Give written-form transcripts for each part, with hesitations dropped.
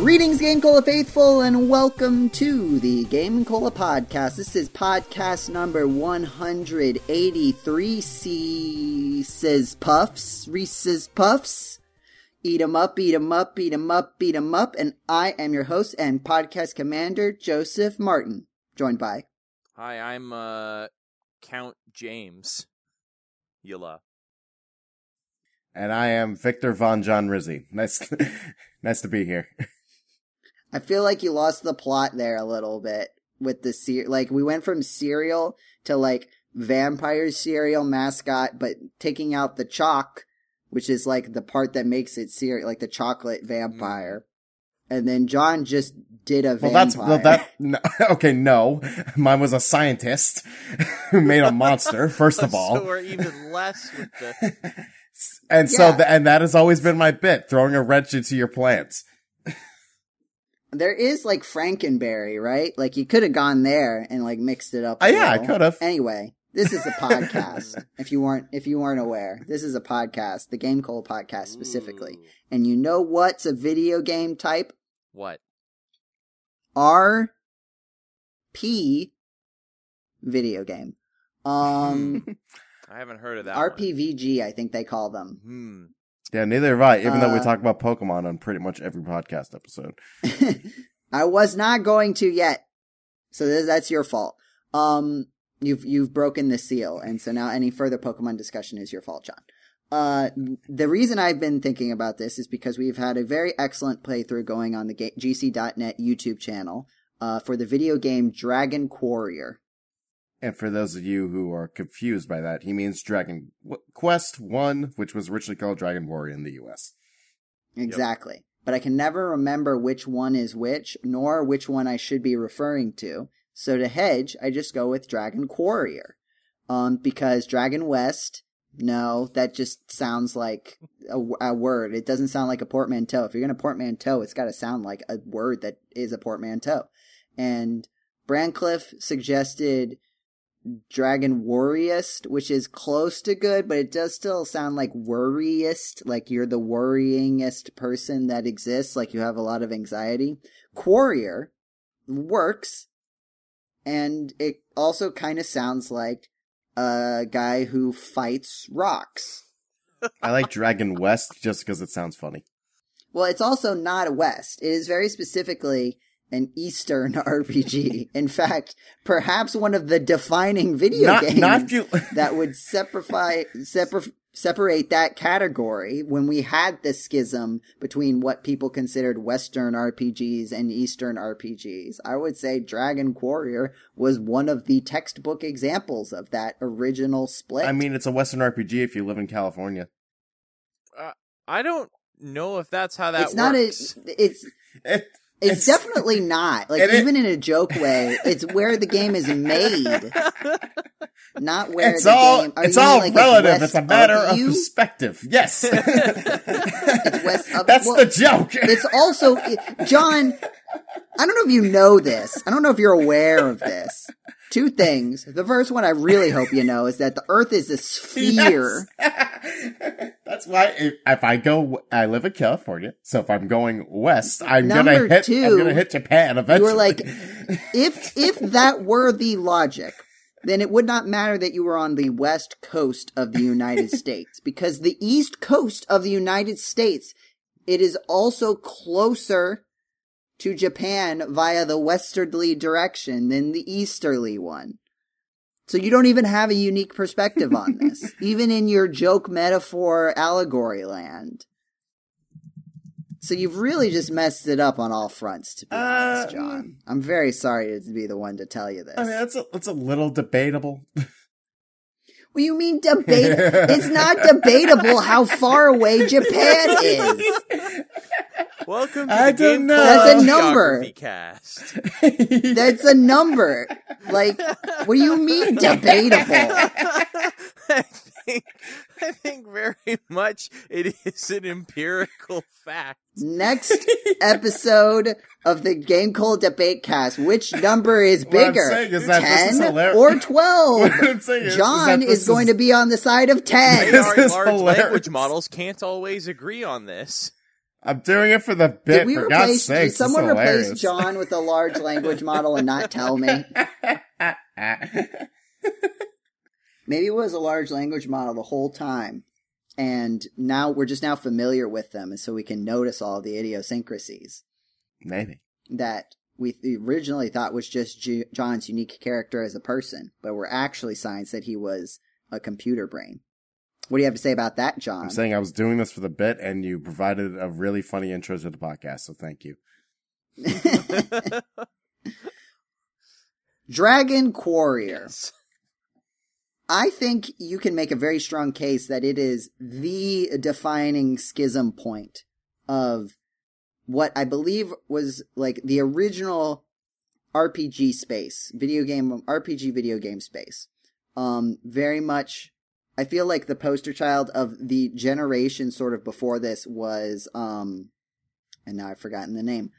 Greetings, Game Cola faithful, and welcome to the Game Cola podcast. This is podcast number 183, Reese's Puffs. Eat 'em up, eat 'em up, eat 'em up, beat 'em up, and I am your host and podcast commander, Joseph Martin, joined by... Hi, I'm, Count James. Yilla. And I am Victor Von John Rizzi. Nice to be here. I feel like you lost the plot there a little bit with the we went from cereal to vampire cereal mascot, but taking out the chalk, which is the part that makes it cereal, the chocolate vampire. And then John just did a vampire. No. Mine was a scientist who made a monster, first of all. So we're even less with the... And that has always been my bit, throwing a wrench into your plans. There is Frankenberry, right? You could have gone there and mixed it up. Yeah, I could have. Anyway, this is a podcast. if you weren't aware, this is a podcast, the Game Cola podcast specifically. Ooh. And you know what's a video game type? What? RP video game. I haven't heard of that RPVG, I think they call them. Yeah, neither have I, even though we talk about Pokemon on pretty much every podcast episode. I was not going to yet. So that's your fault. You've broken the seal, and so now any further Pokemon discussion is your fault, John. The reason I've been thinking about this is because we've had a very excellent playthrough going on the GC.net YouTube channel, for the video game Dragon Warrior. And for those of you who are confused by that, he means Dragon Quest 1, which was originally called Dragon Warrior in the US. Exactly. Yep. But I can never remember which one is which, nor which one I should be referring to. So to hedge, I just go with Dragon Warrior. Because Dragon West, no, that just sounds like a word. It doesn't sound like a portmanteau. If you're going to portmanteau, it's got to sound like a word that is a portmanteau. And Brancliff suggested Dragon Worriest, which is close to good, but it does still sound like worriest, like you're the worryingest person that exists, like you have a lot of anxiety. Quarrier works, and it also kind of sounds like a guy who fights rocks. I like Dragon West just because it sounds funny. Well, it's also not a West. It is very specifically an Eastern RPG. In fact, perhaps one of the defining video games that would separate that category when we had the schism between what people considered Western RPGs and Eastern RPGs. I would say Dragon Warrior was one of the textbook examples of that original split. I mean, it's a Western RPG if you live in California. I don't know if that's how that works. It's definitely not. Even in a joke way, it's where the game is made. Not where it's all relative. It's a matter of perspective. Yes. That's the joke. It's also, John, I don't know if you know this. I don't know if you're aware of this. Two things. The first one I really hope you know is that the Earth is a sphere. Yes. That's why if I live in California, so if I'm going west, I'm gonna hit Japan eventually. You were like, if that were the logic, then it would not matter that you were on the west coast of the United States, because the east coast of the United States, it is also closer to Japan via the westerly direction than the easterly one. So you don't even have a unique perspective on this, even in your joke metaphor allegory land. So you've really just messed it up on all fronts, to be honest, John. I'm very sorry to be the one to tell you this. I mean, that's a little debatable. What do you mean debate? It's not debatable how far away Japan is. Welcome to the Game Cola That's a number. Cast. That's a number. What do you mean debatable? I think very much it is an empirical fact. Next episode of the Game Cola Debate Cast, which number is bigger, 10 or 12? John is going to be on the side of 10. Large language models can't always agree on this. I'm doing it for the bit. For God's sake, did someone replace John with a large language model and not tell me? Maybe it was a large language model the whole time, and now we're just now familiar with them, and so we can notice all the idiosyncrasies. Maybe. That we originally thought was just John's unique character as a person, but were actually signs that he was a computer brain. What do you have to say about that, John? I'm saying I was doing this for the bit, and you provided a really funny intro to the podcast, so thank you. Dragon Quarrier. Yes. I think you can make a very strong case that it is the defining schism point of what I believe was like the original RPG space, RPG video game space. Very much, I feel like the poster child of the generation sort of before this was, and now I've forgotten the name,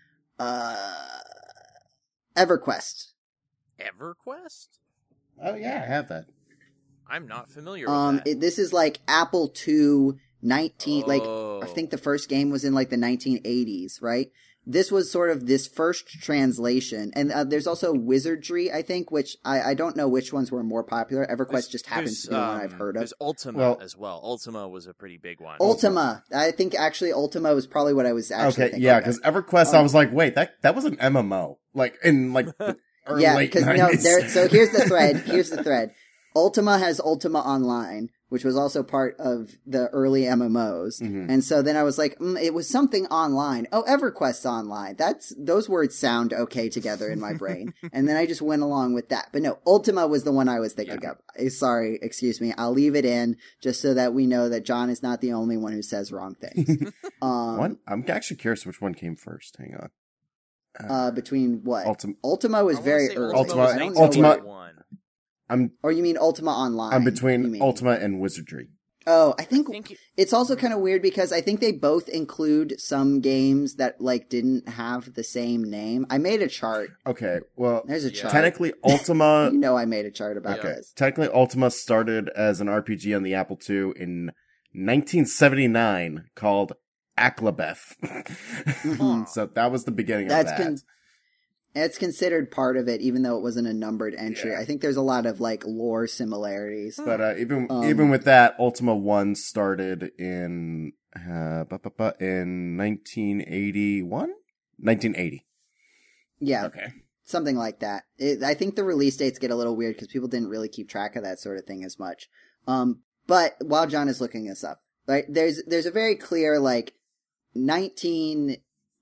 EverQuest. EverQuest? Oh yeah, I have that. I'm not familiar with that. This is like Apple II 19, like, I think the first game was in like the 1980s, right? This was sort of this first translation. And there's also Wizardry, I think, which I don't know which ones were more popular. EverQuest just happens to be the one I've heard of. There's Ultima as well. Ultima was a pretty big one. Ultima. I think actually Ultima was probably what I was actually thinking. Yeah, because EverQuest, I was like, wait, that was an MMO. Like, in like the early late 90s. So here's the thread. Ultima has Ultima Online, which was also part of the early MMOs. Mm-hmm. And so then I was like, it was something online. Oh, EverQuest Online. Those words sound okay together in my brain. And then I just went along with that. But no, Ultima was the one I was thinking of. Sorry, excuse me. I'll leave it in just so that we know that John is not the only one who says wrong things. I'm actually curious which one came first. Hang on. Between what? Ultima was very early. Ultima. Or you mean Ultima Online? I'm between Ultima and Wizardry. Oh, I think it's also kind of weird because I think they both include some games that like didn't have the same name. I made a chart. Okay, well, there's a chart. Technically, Ultima. I made a chart about this. Technically, Ultima started as an RPG on the Apple II in 1979 called Aklabeth. Mm-hmm. So that was the beginning of that. It's considered part of it, even though it wasn't a numbered entry. Yeah. I think there's a lot of like lore similarities. But even with that, Ultima 1 started in 1981? 1980. Yeah. Okay. Something like that. I think the release dates get a little weird because people didn't really keep track of that sort of thing as much. But while John is looking this up, right, there's a very clear like early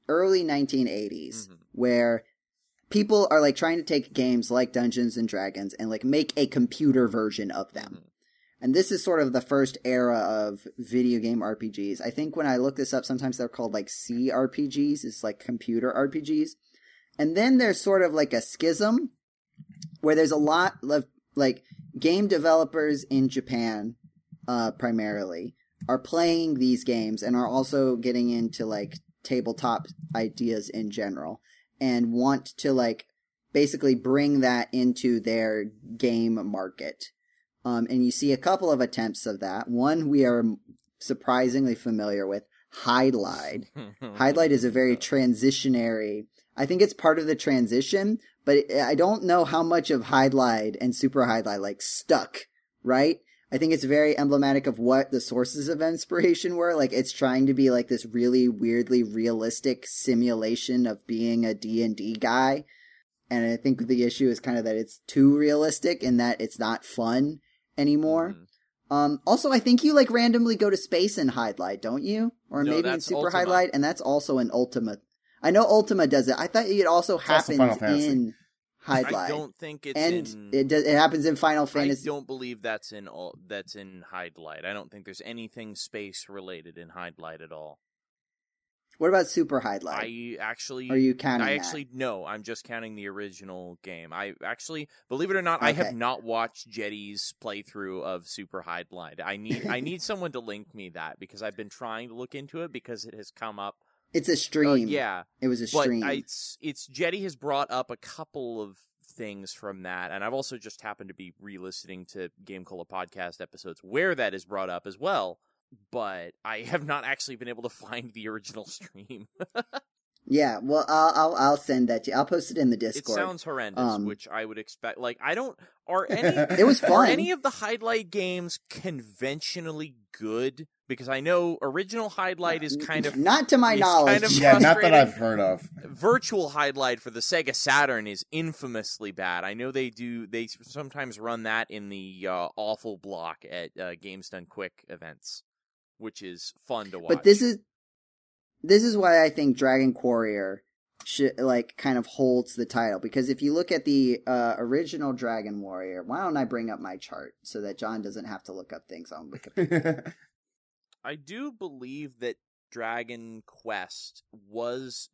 1980s where people are like trying to take games like Dungeons and Dragons and like make a computer version of them. Mm-hmm. And this is sort of the first era of video game RPGs. I think when I look this up, sometimes they're called like CRPGs. It's like computer RPGs. And then there's sort of like a schism where there's a lot of like game developers in Japan, primarily, are playing these games and are also getting into like tabletop ideas in general. And want to like basically bring that into their game market. And you see a couple of attempts of that. One we are surprisingly familiar with, Hydlide. Hydlide is a very transitionary, I think it's part of the transition, but I don't know how much of Hydlide and Super Hydlide like stuck, right? I think it's very emblematic of what the sources of inspiration were. Like, it's trying to be like this really weirdly realistic simulation of being a D&D guy. And I think the issue is kind of that it's too realistic and that it's not fun anymore. Mm-hmm. Also, I think you like randomly go to space in Hydlide, don't you? Or no, maybe in Super Hydlide, and that's also an Ultima. I know Ultima does it. I thought it also happens in Hydlide. I don't think it's it happens in Final Fantasy. I don't believe that's in Hydlide. I don't think there's anything space related in Hydlide at all. What about Super Hydlide? Are you counting that? No, I'm just counting the original game. I actually, believe it or not, okay. I have not watched Jetty's playthrough of Super Hydlide. I need someone to link me that because I've been trying to look into it because it has come up. It's a stream. Yeah. It was a stream. But it's Jetty has brought up a couple of things from that, and I've also just happened to be re-listening to Game Cola podcast episodes where that is brought up as well. but I have not actually been able to find the original stream. Yeah, well, I'll send that to you. I'll post it in the Discord. It sounds horrendous, which I would expect. Like, I don't. Are any? It was fun. Are any of the Highlight games conventionally good? Because I know original Highlight is kind of not to my knowledge. Kind of yeah, not that I've heard of. Virtual Highlight for the Sega Saturn is infamously bad. I know they sometimes run that in the awful block at Games Done Quick events, which is fun to watch. But this is why I think Dragon Warrior should, like, kind of holds the title. Because if you look at the original Dragon Warrior, why don't I bring up my chart so that John doesn't have to look up things on Wikipedia? I do believe that Dragon Quest was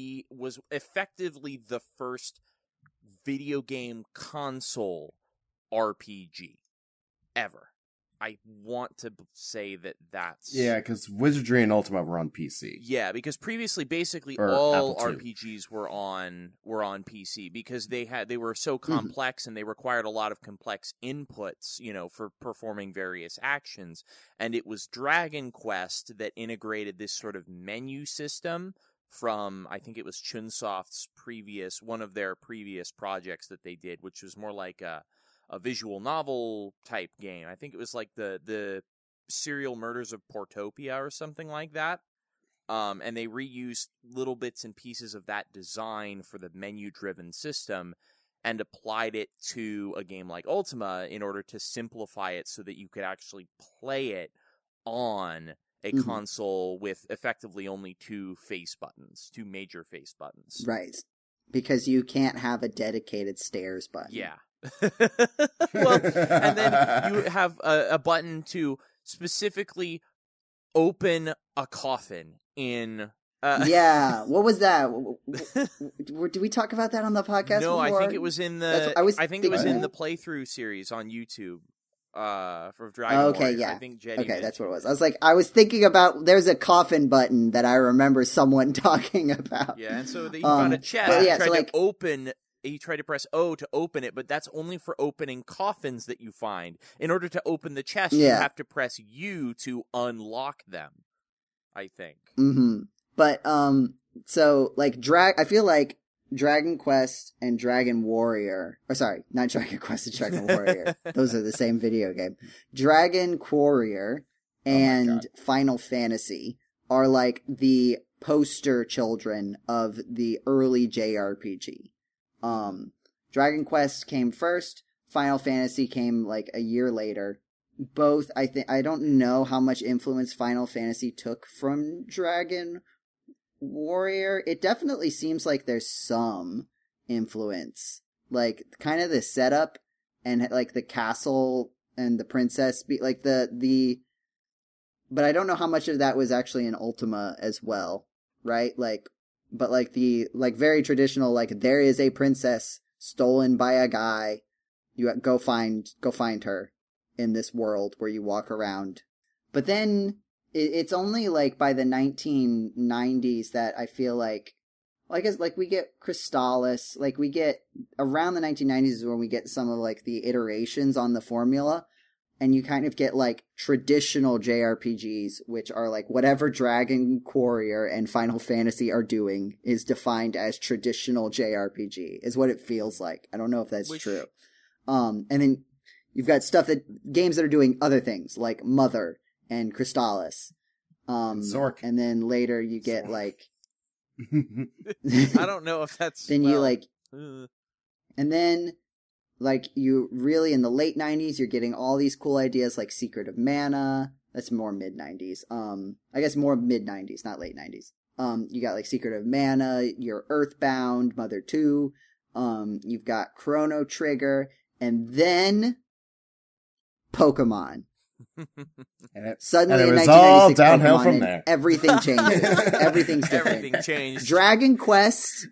effectively the first video game console RPG ever. I want to say that's... Yeah, because Wizardry and Ultima were on PC. Yeah, because previously, basically, Or all Apple RPGs were on PC because they were so complex and they required a lot of complex inputs, for performing various actions. And it was Dragon Quest that integrated this sort of menu system from, I think it was Chunsoft's one of their previous projects that they did, which was more like a visual novel type game. I think it was like the Serial Murders of Portopia or something like that. And they reused little bits and pieces of that design for the menu-driven system and applied it to a game like Ultima in order to simplify it so that you could actually play it on a console with effectively only two major face buttons. Right. Because you can't have a dedicated stairs button. Yeah. Well, and then you have a button to specifically open a coffin in... Yeah, what was that? Did we talk about that on the podcast No, before? I think it was in the... it was in the playthrough series on YouTube for Dragon Warrior. Yeah. I think Jetty did. That's what it was. I was thinking about, there's a coffin button that I remember someone talking about. Yeah, and so you got a chest. Yeah, You try to press O to open it, but that's only for opening coffins that you find. In order to open the chest, you have to press U to unlock them, I think. Mm-hmm. But, so, like, I feel like Dragon Quest and Dragon Warrior, or sorry, not Dragon Quest and Dragon Warrior. Those are the same video game. Dragon Warrior and Final Fantasy are like the poster children of the early JRPG. Dragon Quest came first. Final Fantasy came like a year later. Both, I don't know how much influence Final Fantasy took from Dragon Warrior. It definitely seems like there's some influence. Like, kind of the setup and like the castle and the princess, like the but I don't know how much of that was actually in Ultima as well, right? Like, but like the, like very traditional, like there is a princess stolen by a guy. You go find her in this world where you walk around. But then it's only like by the 1990s that I feel like, well, I guess like we get Crystalis, like we get around the 1990s is when we get some of like the iterations on the formula. And you kind of get like traditional JRPGs, which are like whatever Dragon Warrior and Final Fantasy are doing is defined as traditional JRPG, is what it feels like. I don't know if that's true. And then you've got games that are doing other things, like Mother and Crystalis. Zork. And then later you get like... I don't know if that's... Then you like... And then... Like, you really, in the late 90s, you're getting all these cool ideas like Secret of Mana. That's more mid-90s. I guess more mid-90s, not late 90s. You got, like, Secret of Mana, you're Earthbound, Mother 2. You've got Chrono Trigger. And then... Pokemon. Suddenly, and it was in 1996, all downhill Pokemon, from there. Everything changes. Everything's different. Everything changed. Dragon Quest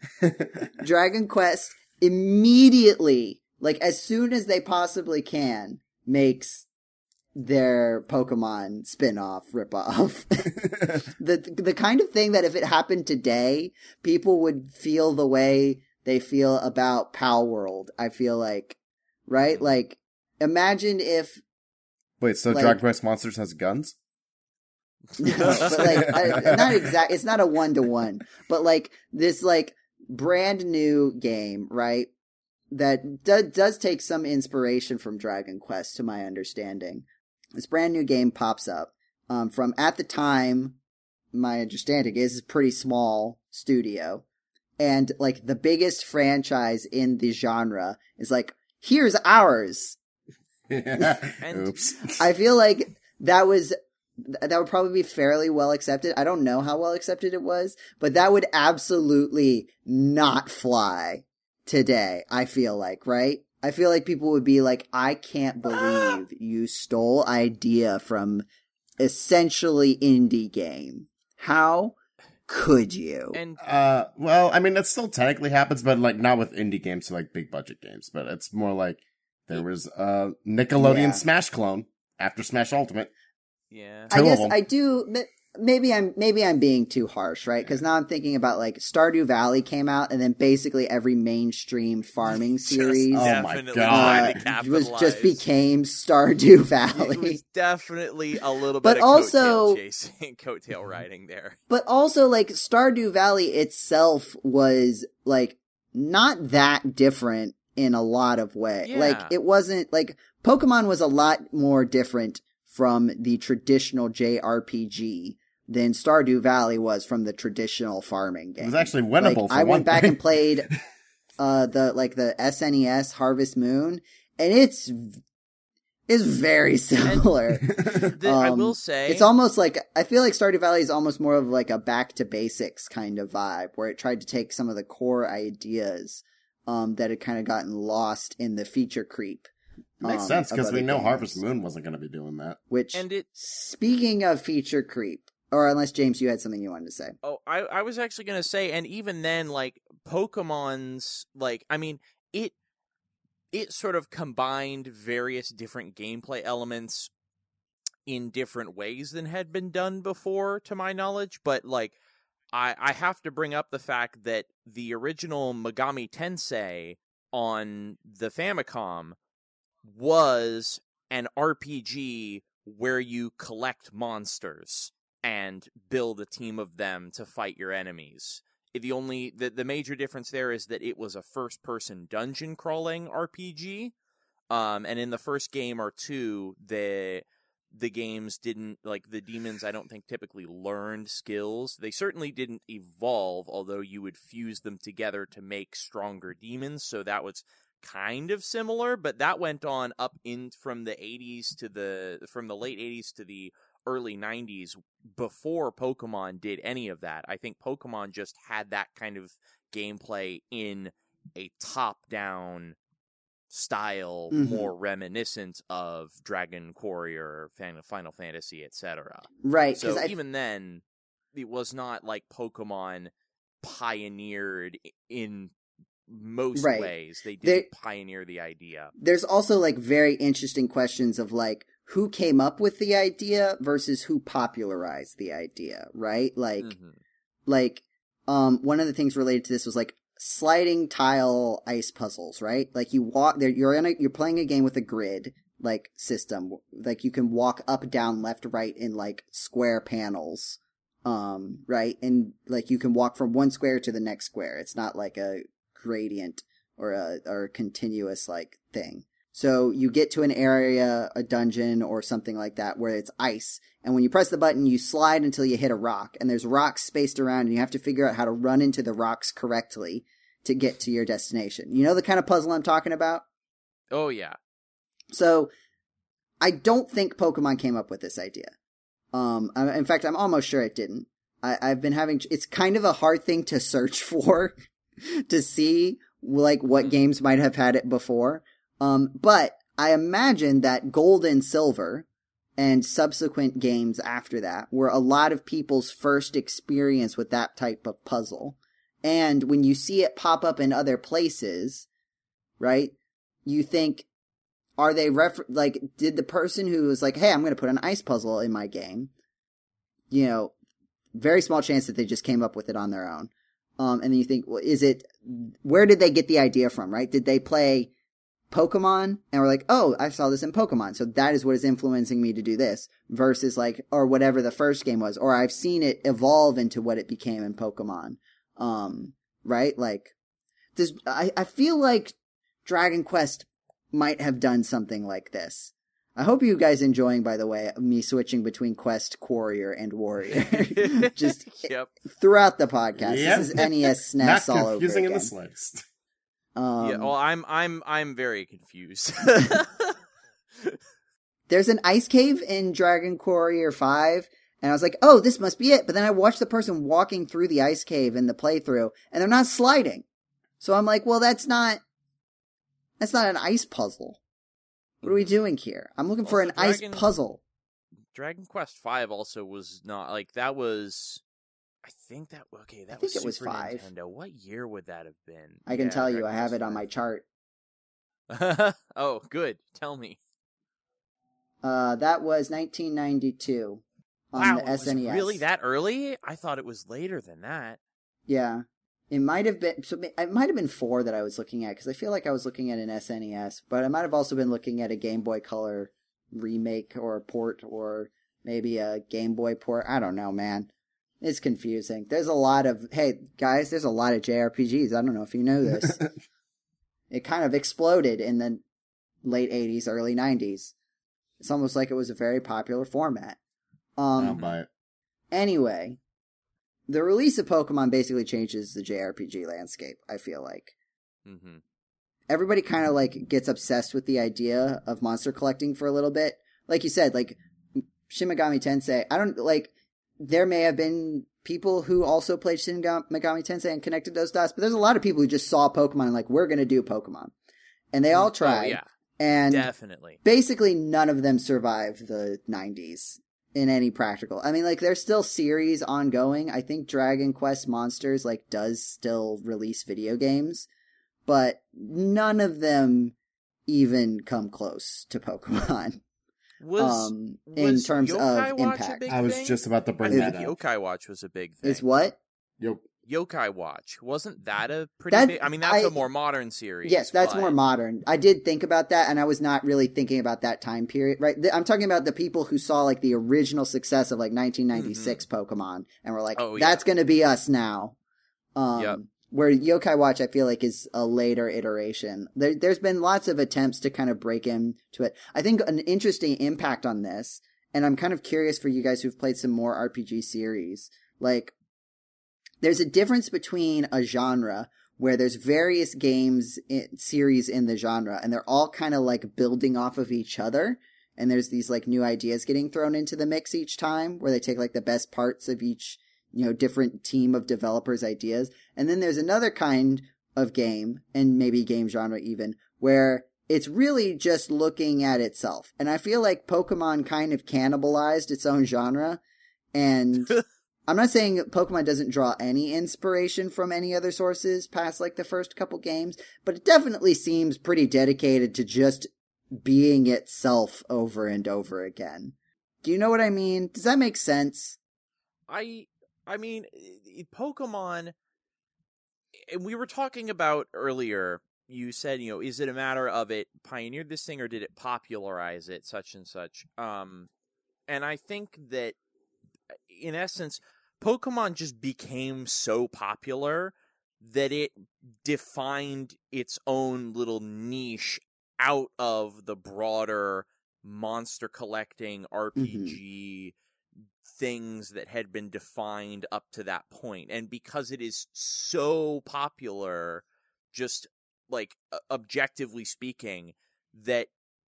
immediately... Like, as soon as they possibly can, makes their Pokemon spin-off, rip-off. the kind of thing that if it happened today, people would feel the way they feel about Pal World, I feel like. Right? Like, imagine if... Wait, so like, Dragon Quest Monsters has guns? No, but not exact. It's not a 1-to-1, but like this like brand new game, right? That does take some inspiration from Dragon Quest, to my understanding. This brand new game pops up from, at the time, my understanding is, a pretty small studio, and like the biggest franchise in the genre is like, here's ours. Oops. I feel like that would probably be fairly well accepted. I don't know how well accepted it was, but that would absolutely not fly today, I feel like, right? I feel like people would be like, I can't believe you stole idea from essentially indie game. How could you? And well, I mean, that still technically happens, but like not with indie games, so like big budget games. But it's more like there was Nickelodeon Smash clone after Smash Ultimate. yeah, I guess I do. Maybe I'm being too harsh, right? Because now I'm thinking about like Stardew Valley came out, and then basically every mainstream farming series, oh my god, just became Stardew Valley. It was definitely a little But bit of also- coattail riding there. But also, like, Stardew Valley itself was like not that different in a lot of ways. Yeah. Like, it wasn't like Pokemon was a lot more different from the traditional JRPG than Stardew Valley was from the traditional farming game. It was actually winnable. Like, for I one went back thing. and played the SNES Harvest Moon, and it's very similar. I will say, it's almost like, I feel like Stardew Valley is almost more of like a back to basics kind of vibe, where it tried to take some of the core ideas that had kind of gotten lost in the feature creep. Makes sense, because we know games. Harvest Moon wasn't going to be doing that. Which, and it. speaking of feature creep, or unless James, you had something you wanted to say. Oh, I was actually gonna say, and even then, like Pokemon's, like, I mean, it sort of combined various different gameplay elements in different ways than had been done before, to my knowledge. But like, I have to bring up the fact that the original Megami Tensei on the Famicom was an RPG where you collect monsters and build a team of them to fight your enemies. The major difference there is that it was a first-person dungeon crawling RPG, and in the first game or two, the games didn't, like, the demons, I don't think, typically learned skills. They certainly didn't evolve, although you would fuse them together to make stronger demons, so that was kind of similar, but that went on up in from the late 80s to the early 90s before Pokemon did any of that. I think Pokemon just had that kind of gameplay in a top-down style, more reminiscent of Dragon Warrior, Final Fantasy, etc. Right. So even then, it was not like Pokemon pioneered in most ways. They didn't pioneer the idea. There's also like very interesting questions of like who came up with the idea versus who popularized the idea, right? Like, one of the things related to this was like sliding tile ice puzzles, right? Like you walk there, you're playing a game with a grid like system, like you can walk up, down, left, right in like square panels, right? And like you can walk from one square to the next square. It's not like a gradient or a continuous like thing. So you get to an area, a dungeon or something like that where it's ice, and when you press the button you slide until you hit a rock, and there's rocks spaced around and you have to figure out how to run into the rocks correctly to get to your destination. You know the kind of puzzle I'm talking about? Oh yeah. So I don't think Pokemon came up with this idea. In fact, I'm almost sure it didn't. I've been having, it's kind of a hard thing to search for to see like what games might have had it before. But I imagine that Gold and Silver and subsequent games after that were a lot of people's first experience with that type of puzzle. And when you see it pop up in other places, right, you think, are they did the person who was like, hey, I'm going to put an ice puzzle in my game, you know, very small chance that they just came up with it on their own. And then you think, well, where did they get the idea from, right? Did they play Pokemon, and we're like, oh, I saw this in Pokemon, so that is what is influencing me to do this, versus like, or whatever the first game was, or I've seen it evolve into what it became in Pokemon. Right? Like, I feel like Dragon Quest might have done something like this. I hope you guys enjoying, by the way, me switching between Quest, Warrior, and Warrior. Just throughout the podcast. Yep. This is NES SNES all over again. Not confusing in the slightest. Yeah, well, I'm very confused. There's an ice cave in Dragon Warrior 5, and I was like, oh, this must be it. But then I watched the person walking through the ice cave in the playthrough, and they're not sliding. So I'm like, well, that's not an ice puzzle. What are we doing here? I'm looking for an ice puzzle. Dragon Quest V also was not, like, that was... I think it was Super 5. Nintendo. What year would that have been? I can tell you. I have it on my chart. Oh, good. Tell me. That was 1992 on the SNES. Was really that early? I thought it was later than that. Yeah. It might have been, so it might have been 4 that I was looking at, because I feel like I was looking at an SNES, but I might have also been looking at a Game Boy Color remake or a port, or maybe a Game Boy port. I don't know, man. It's confusing. There's a lot of, hey, guys, there's a lot of JRPGs. I don't know if you know this. It kind of exploded in the late 80s, early 90s. It's almost like it was a very popular format. I'll buy it. Anyway, the release of Pokemon basically changes the JRPG landscape, I feel like. Mm-hmm. Everybody kind of, like, gets obsessed with the idea of monster collecting for a little bit. Like you said, like, Shin Megami Tensei, there may have been people who also played Shin Megami Tensei and connected those dots, but there's a lot of people who just saw Pokemon and like, we're going to do Pokemon. And they all tried. Oh, yeah. And definitely. Basically none of them survived the 90s in any practical. I mean, like, there's still series ongoing. I think Dragon Quest Monsters, like, does still release video games, but none of them even come close to Pokemon. In terms of impact. I was just about to bring that up. Yokai Watch was a big thing. Is what? Yokai Watch. Wasn't that a pretty big... I mean, that's a more modern series. Yes, that's more modern. I did think about that, and I was not really thinking about that time period, right? I'm talking about the people who saw, like, the original success of, like, 1996 Pokemon, and were like, that's going to be us now. Yep. Where Yokai Watch, I feel like, is a later iteration. There's been lots of attempts to kind of break into it. I think an interesting impact on this, and I'm kind of curious for you guys who've played some more RPG series, like, there's a difference between a genre where there's various series in the genre, and they're all kind of like building off of each other, and there's these like new ideas getting thrown into the mix each time, where they take like the best parts of each, different team of developers' ideas. And then there's another kind of game, and maybe game genre even, where it's really just looking at itself. And I feel like Pokemon kind of cannibalized its own genre, and I'm not saying Pokemon doesn't draw any inspiration from any other sources past like the first couple games, but it definitely seems pretty dedicated to just being itself over and over again. Do you know what I mean? Does that make sense? I mean, Pokemon, and we were talking about earlier, you said, is it a matter of it pioneered this thing or did it popularize it, such and such? And I think that, in essence, Pokemon just became so popular that it defined its own little niche out of the broader monster collecting RPG things that had been defined up to that point. And because it is so popular, just like objectively speaking, that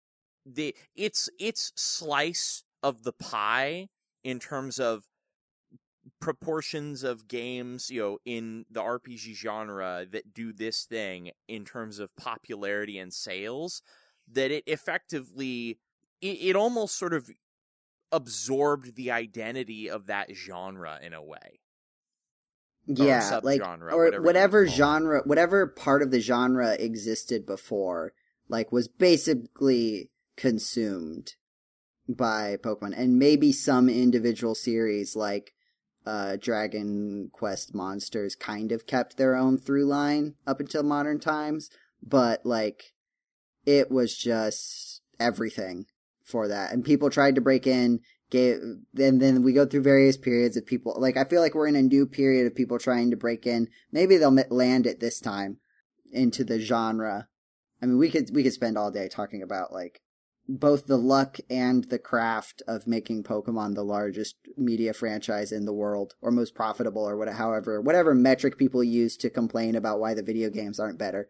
its slice of the pie in terms of proportions of games, in the RPG genre that do this thing in terms of popularity and sales, that it effectively, it almost sort of absorbed the identity of that genre in a way. Yeah, like, or whatever genre, whatever part of the genre existed before, like, was basically consumed by Pokemon. And maybe some individual series, like Dragon Quest Monsters, kind of kept their own through line up until modern times, but, like, it was just everything for that. And people tried to break in, and then we go through various periods of people. Like, I feel like we're in a new period of people trying to break in. Maybe they'll land it this time into the genre. I mean, we could spend all day talking about, like, both the luck and the craft of making Pokemon the largest media franchise in the world, or most profitable, or whatever metric people use to complain about why the video games aren't better.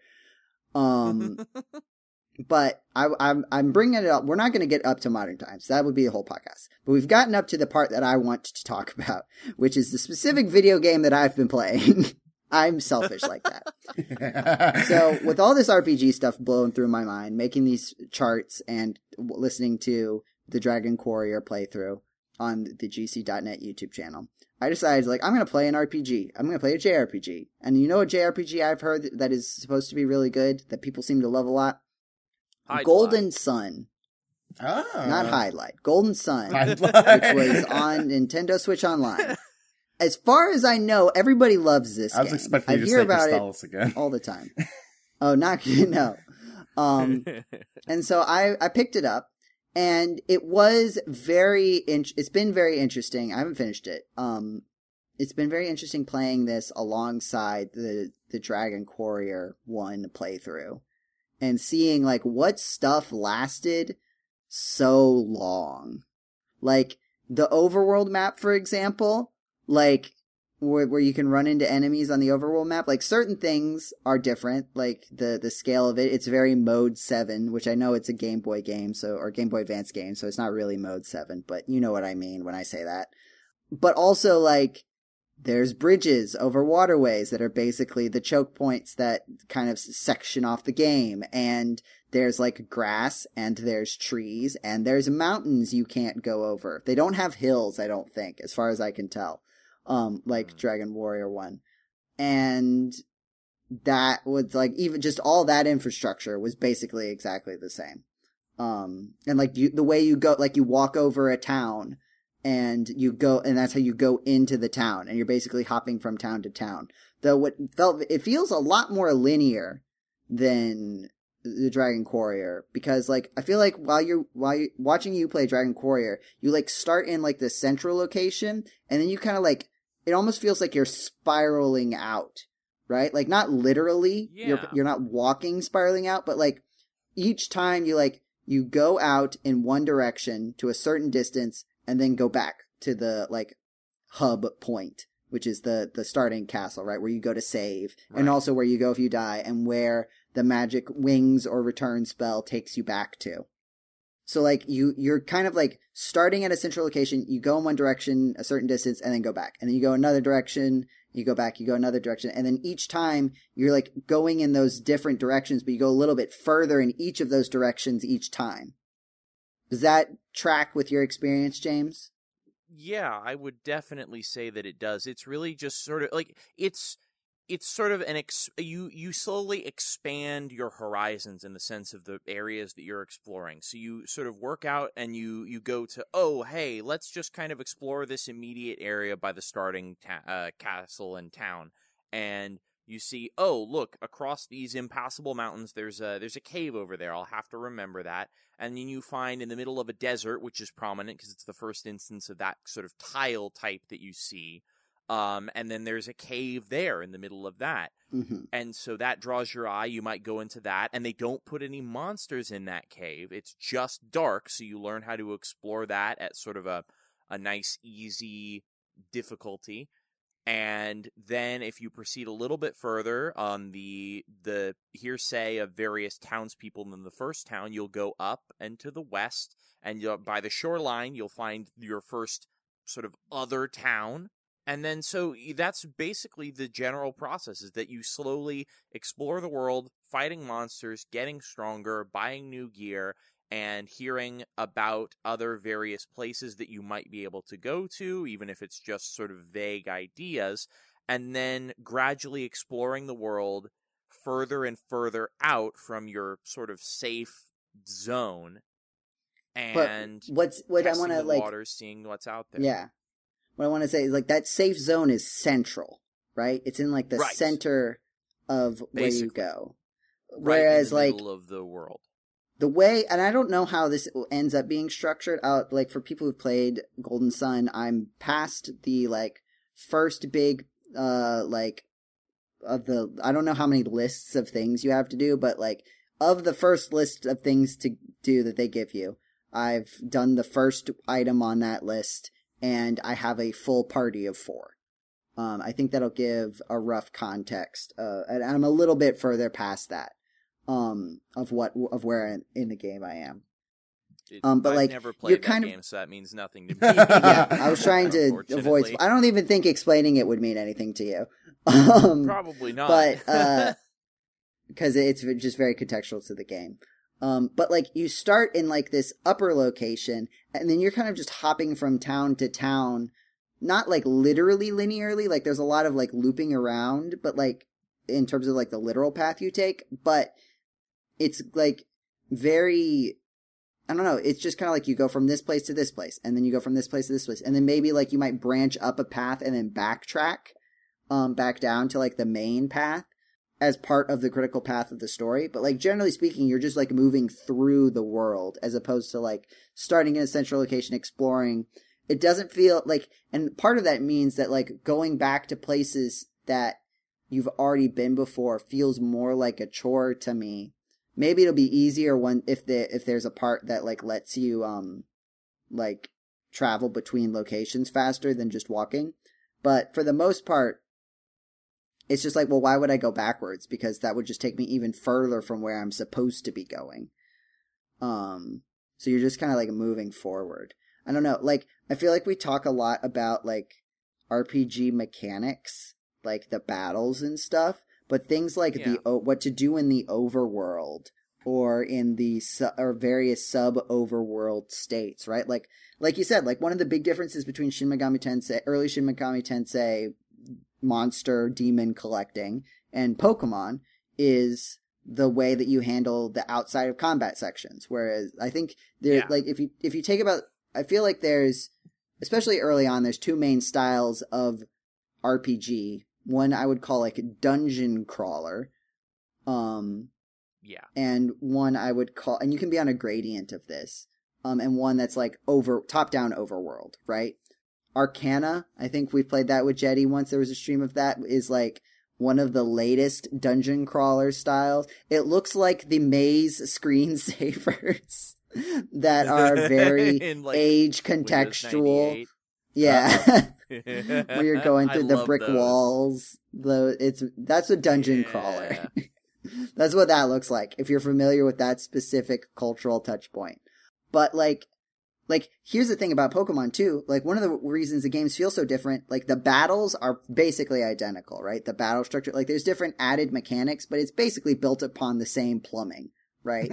But I'm bringing it up. We're not going to get up to modern times. That would be a whole podcast. But we've gotten up to the part that I want to talk about, which is the specific video game that I've been playing. I'm selfish like that. So with all this RPG stuff blowing through my mind, making these charts and listening to the Dragon Warrior playthrough on the GC.net YouTube channel, I decided, like, I'm going to play an RPG. I'm going to play a JRPG. And you know a JRPG I've heard that is supposed to be really good, that people seem to love a lot? Golden Sun. Oh. Not Highlight. Golden Sun. Which was on Nintendo Switch Online. As far as I know, everybody loves this game. I was expecting you to say Crystallis again. All the time. Oh, not, no. And so I picked it up, and it was it's been very interesting. I haven't finished it. It's been very interesting playing this alongside the Dragon Warrior 1 playthrough, and seeing, like, what stuff lasted so long. Like, the overworld map, for example, like, where you can run into enemies on the overworld map, like, certain things are different, like, the scale of it. It's very Mode 7, which I know it's a Game Boy game, or Game Boy Advance game, so it's not really Mode 7, but you know what I mean when I say that. But also, like, there's bridges over waterways that are basically the choke points that kind of section off the game, and there's, like, grass, and there's trees, and there's mountains you can't go over. They don't have hills, I don't think, as far as I can tell. Like Dragon Warrior 1. And that was, like, even just all that infrastructure was basically exactly the same. And, like, the way you go, like, you walk over a town, and you go, and that's how you go into the town, and you're basically hopping from town to town. Though it feels a lot more linear than the Dragon Warrior, because, like, I feel like while you're watching you play Dragon Warrior, you, like, start in, like, the central location, and then you kind of, like, it almost feels like you're spiraling out, right? Like, not literally, yeah. You're not walking spiraling out, but, like, each time you go out in one direction to a certain distance, and then go back to the, like, hub point, which is the starting castle, right? Where you go to save, right. And also where you go if you die, and where the magic wings or return spell takes you back to. So, like, you're kind of, like, starting at a central location, you go in one direction a certain distance, and then go back. And then you go another direction, you go back, you go another direction. And then each time, you're, like, going in those different directions, but you go a little bit further in each of those directions each time. Does that track with your experience, James? Yeah, I would definitely say that it does. It's really just sort of, like, it's sort of you slowly expand your horizons in the sense of the areas that you're exploring. So you sort of work out, and you go to, oh, hey, let's just kind of explore this immediate area by the starting castle and town. And you see, oh, look, across these impassable mountains, there's a cave over there. I'll have to remember that. And then you find in the middle of a desert, which is prominent because it's the first instance of that sort of tile type that you see. And then there's a cave there in the middle of that. Mm-hmm. And so that draws your eye. You might go into that, and they don't put any monsters in that cave. It's just dark, so you learn how to explore that at sort of a nice, easy difficulty. And then if you proceed a little bit further on the hearsay of various townspeople in the first town, you'll go up and to the west, and by the shoreline, you'll find your first sort of other town. And then so that's basically the general process, is that you slowly explore the world, fighting monsters, getting stronger, buying new gear, and hearing about other various places that you might be able to go to, even if it's just sort of vague ideas, and then gradually exploring the world further and further out from your sort of safe zone, and what I want to, like, waters, seeing what's out there. Yeah. What I want to say is, like, that safe zone is central, right? It's in, like, the center of where you go. Right Whereas, in the like, middle of the world. the way, and I don't know how this ends up being structured out, like for people who've played Golden Sun, I'm past the like first big, like of the, I don't know how many lists of things you have to do, but like of the first list of things to do that they give you, I've done the first item on that list and I have a full party of 4. I think that'll give a rough context, and I'm a little bit further past that, of where in the game I am. But I've like, never played you're that kind game, so that means nothing to me. Yeah, I was trying to avoid. I don't even think explaining it would mean anything to you. Probably not. But because it's just very contextual to the game. But like, you start in like this upper location, and then you're kind of just hopping from town to town. Not like literally linearly, like there's a lot of like looping around, but like in terms of like the literal path you take, but it's like very, I don't know, it's just kind of like you go from this place to this place, and then you go from this place to this place, and then maybe like you might branch up a path and then backtrack, back down to like the main path as part of the critical path of the story. But like generally speaking, you're just like moving through the world as opposed to like starting in a central location, exploring. It doesn't feel like, and part of that means that like going back to places that you've already been before feels more like a chore to me. Maybe it'll be easier if there's a part that like lets you like travel between locations faster than just walking. But for the most part, it's just like, well, why would I go backwards? Because that would just take me even further from where I'm supposed to be going. So you're just kind of like moving forward. I don't know, like, I feel like we talk a lot about, like, RPG mechanics, like the battles and stuff, but things like what to do in the overworld or in the or various sub-overworld states, right? Like you said, like, one of the big differences between Shin Megami Tensei, early Shin Megami Tensei monster demon collecting and Pokemon is the way that you handle the outside of combat sections, whereas I think like, if you take about, I feel like there's, especially early on, there's 2 main styles of RPG. One I would call like dungeon crawler. And one I would call, and you can be on a gradient of this. And one that's like top-down overworld, right? Arcana, I think we played that with Jetty once. There was a stream of that, is like one of the latest dungeon crawler styles. It looks like the maze screensavers. That are very like age contextual. Yeah. Where you're going through the brick walls. That's a dungeon crawler. That's what that looks like, if you're familiar with that specific cultural touch point. But like here's the thing about Pokemon too. Like, one of the reasons the games feel so different, like the battles are basically identical, right? The battle structure, like there's different added mechanics, but it's basically built upon the same plumbing, right?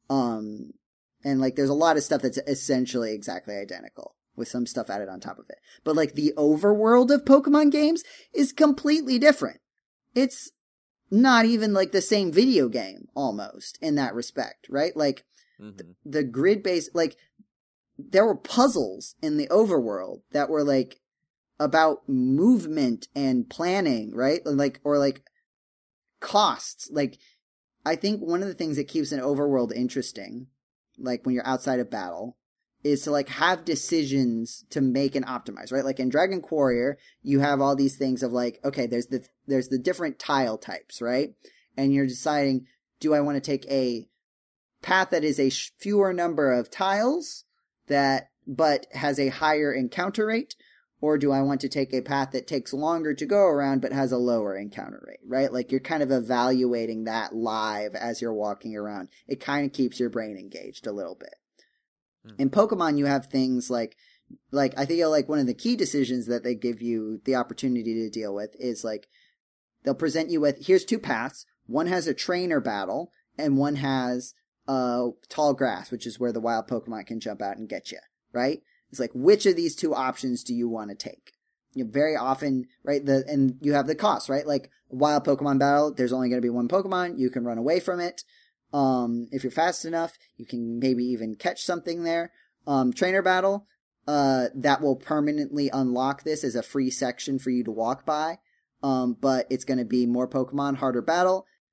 And, like, there's a lot of stuff that's essentially exactly identical, with some stuff added on top of it. But, like, the overworld of Pokemon games is completely different. It's not even, like, the same video game, almost, in that respect, right? Like, the grid-based, like, there were puzzles in the overworld that were, like, about movement and planning, right? Like, or, like, costs. Like, I think one of the things that keeps an overworld interesting, like when you're outside of battle, is to like have decisions to make and optimize, right? Like in Dragon Warrior, you have all these things of like, okay, there's the different tile types, right? And you're deciding, do I want to take a path that is a fewer number of tiles but has a higher encounter rate? Or do I want to take a path that takes longer to go around but has a lower encounter rate, right? Like, you're kind of evaluating that live as you're walking around. It kind of keeps your brain engaged a little bit. In Pokemon, you have things like I think like one of the key decisions that they give you the opportunity to deal with is like, they'll present you with, here's 2 paths. One has a trainer battle and one has tall grass, which is where the wild Pokemon can jump out and get you, right? It's like, which of these 2 options do you want to take? You know, very often, right, and you have the cost, right? Like, wild Pokemon battle, there's only going to be 1 Pokemon. You can run away from it. If you're fast enough, you can maybe even catch something there. Trainer battle, that will permanently unlock this as a free section for you to walk by. But it's going to be more Pokemon, harder battle.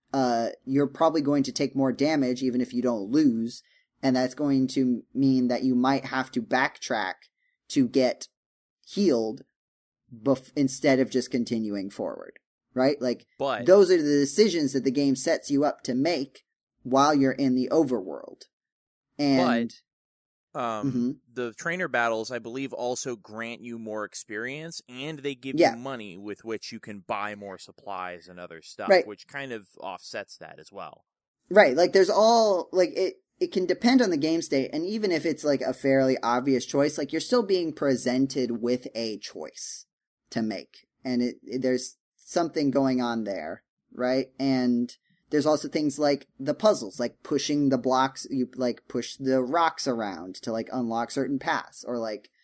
you're probably going to take more damage even if you don't lose. And that's going to mean that you might have to backtrack to get healed instead of just continuing forward, right? Those are the decisions that the game sets you up to make while you're in the overworld. And the trainer battles, I believe, also grant you more experience, and they give you money with which you can buy more supplies and other stuff, which kind of offsets that as well. Right, there's all, it can depend on the game state, and even if it's, a fairly obvious choice, you're still being presented with a choice to make. And there's something going on there, right? And there's also things like the puzzles, pushing the blocks, you, push the rocks around to, unlock certain paths, or,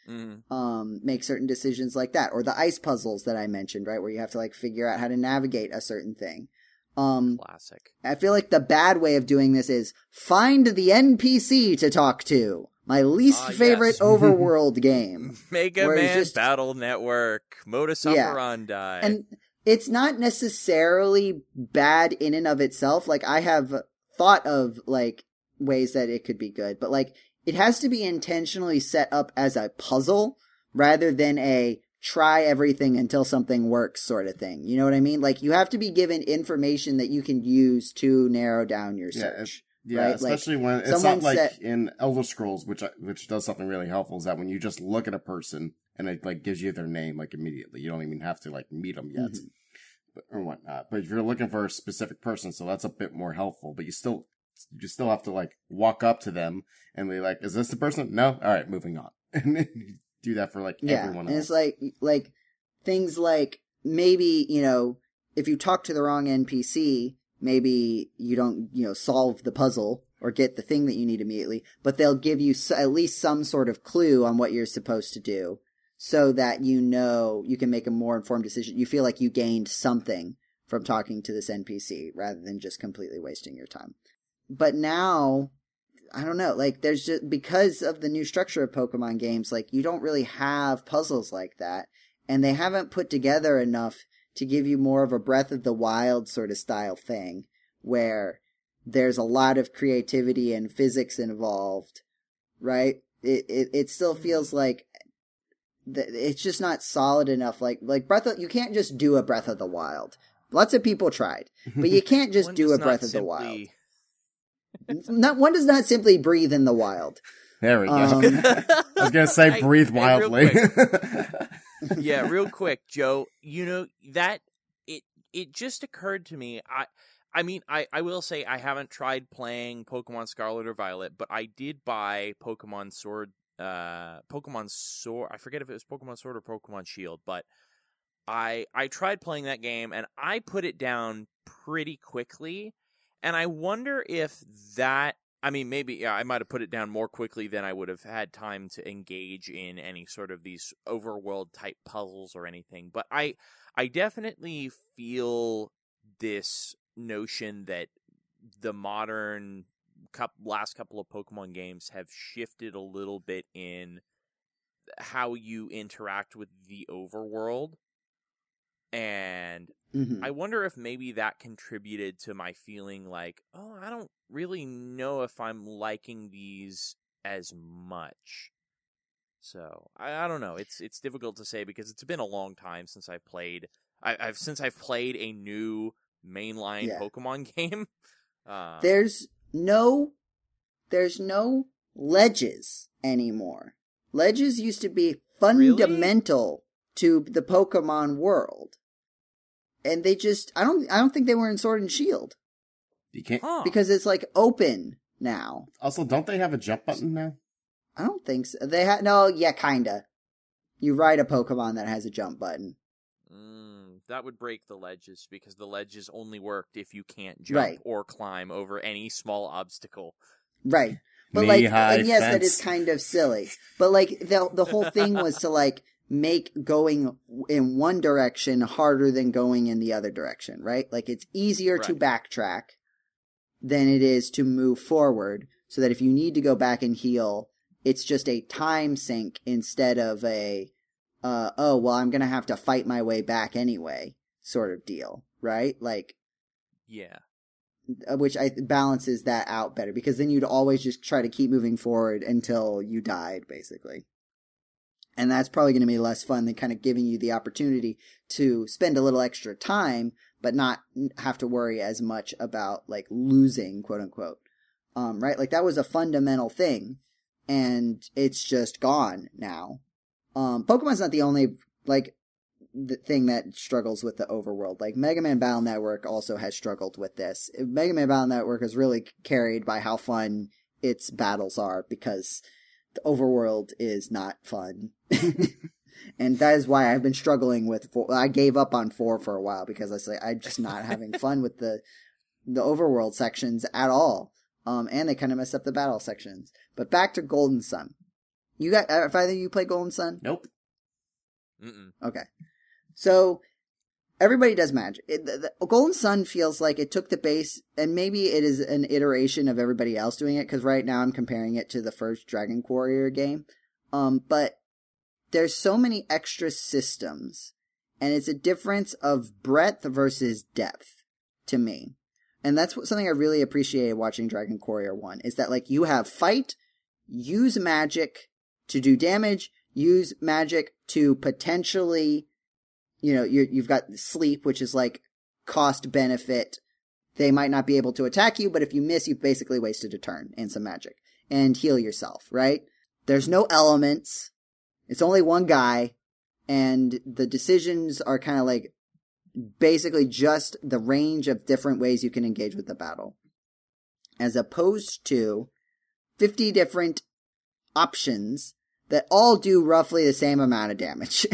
make certain decisions like that. Or the ice puzzles that I mentioned, right? Where you have to, figure out how to navigate a certain thing. Classic. I feel like the bad way of doing this is find the NPC to talk to. My least favorite overworld game. Mega Man Battle Network. Modus operandi. And it's not necessarily bad in and of itself. I have thought of, ways that it could be good. But, it has to be intentionally set up as a puzzle rather than a try everything until something works sort of thing. You know what I mean? You have to be given information that you can use to narrow down your search. Yeah, right? Especially when it's not in Elder Scrolls, which does something really helpful, is that when you just look at a person and it gives you their name immediately, you don't even have to meet them yet or whatnot. But if you're looking for a specific person, so that's a bit more helpful. But you still have to walk up to them and be like, "Is this the person?" No, all right, moving on. And then you do that for everyone else. And it's things maybe if you talk to the wrong NPC. Maybe you don't, solve the puzzle or get the thing that you need immediately, but they'll give you at least some sort of clue on what you're supposed to do so that you can make a more informed decision. You feel like you gained something from talking to this NPC rather than just completely wasting your time. But now, I don't know, there's just, because of the new structure of Pokemon games, you don't really have puzzles like that, and they haven't put together enough to give you more of a Breath of the Wild sort of style thing, where there's a lot of creativity and physics involved, right? It still feels like it's just not solid enough. You can't just do a Breath of the Wild. Lots of people tried, but you can't just do a Breath of the Wild. One does not simply breathe in the wild. There we go. I was going to say breathe wildly. Yeah, real quick, Joe, that it just occurred to me. I will say I haven't tried playing Pokemon Scarlet or Violet, but I did buy Pokemon Sword. I forget if it was Pokemon Sword or Pokemon Shield, but I tried playing that game and I put it down pretty quickly. And I wonder if that, maybe I might have put it down more quickly than I would have had time to engage in any sort of these overworld type puzzles or anything. But I definitely feel this notion that the modern last couple of Pokemon games have shifted a little bit in how you interact with the overworld. And I wonder if maybe that contributed to my feeling I don't really know if I'm liking these as much. So I don't know. It's difficult to say because it's been a long time since I've played. I've played a new mainline Pokemon game. There's no ledges anymore. Ledges used to be fundamental to the Pokemon world. And they just, I don't think they were in Sword and Shield. You can't, because it's open now. Also, don't they have a jump button now? I don't think so. They kinda. You ride a Pokemon that has a jump button. That would break the ledges because the ledges only worked if you can't jump or climb over any small obstacle. Right. But and yes, that is kind of silly. But the whole thing was to make going in one direction harder than going in the other direction, right? It's easier to backtrack than it is to move forward, so that if you need to go back and heal, it's just a time sink instead of a, I'm gonna have to fight my way back anyway sort of deal, right? Yeah. which balances that out better, because then you'd always just try to keep moving forward until you died, basically. And that's probably going to be less fun than kind of giving you the opportunity to spend a little extra time, but not have to worry as much about, like, losing, quote unquote. Right? Like, that was a fundamental thing, and it's just gone now. Pokemon's not the only, like, the thing that struggles with the overworld. Like, Mega Man Battle Network also has struggled with this. Mega Man Battle Network is really carried by how fun its battles are, because the overworld is not fun. And that is why I've been struggling with 4. I gave up on 4 for a while, because I'm just not having fun with the overworld sections at all. And they kind of mess up the battle sections. But back to Golden Sun. You got, if either of you play Golden Sun? Nope. Mm-mm. Okay. So, everybody does magic. The Golden Sun feels like it took the base, and maybe it is an iteration of everybody else doing it, because right now I'm comparing it to the first Dragon Warrior game. But there's so many extra systems, and it's a difference of breadth versus depth to me. And that's something I really appreciated watching Dragon Warrior 1, is that, like, you have fight, use magic to do damage, use magic to potentially, you know, you've got sleep, which is like cost benefit. They might not be able to attack you, but if you miss, you've basically wasted a turn and some magic. And heal yourself, right? There's no elements. It's only one guy. And the decisions are kind of like basically just the range of different ways you can engage with the battle. As opposed to 50 different options that all do roughly the same amount of damage.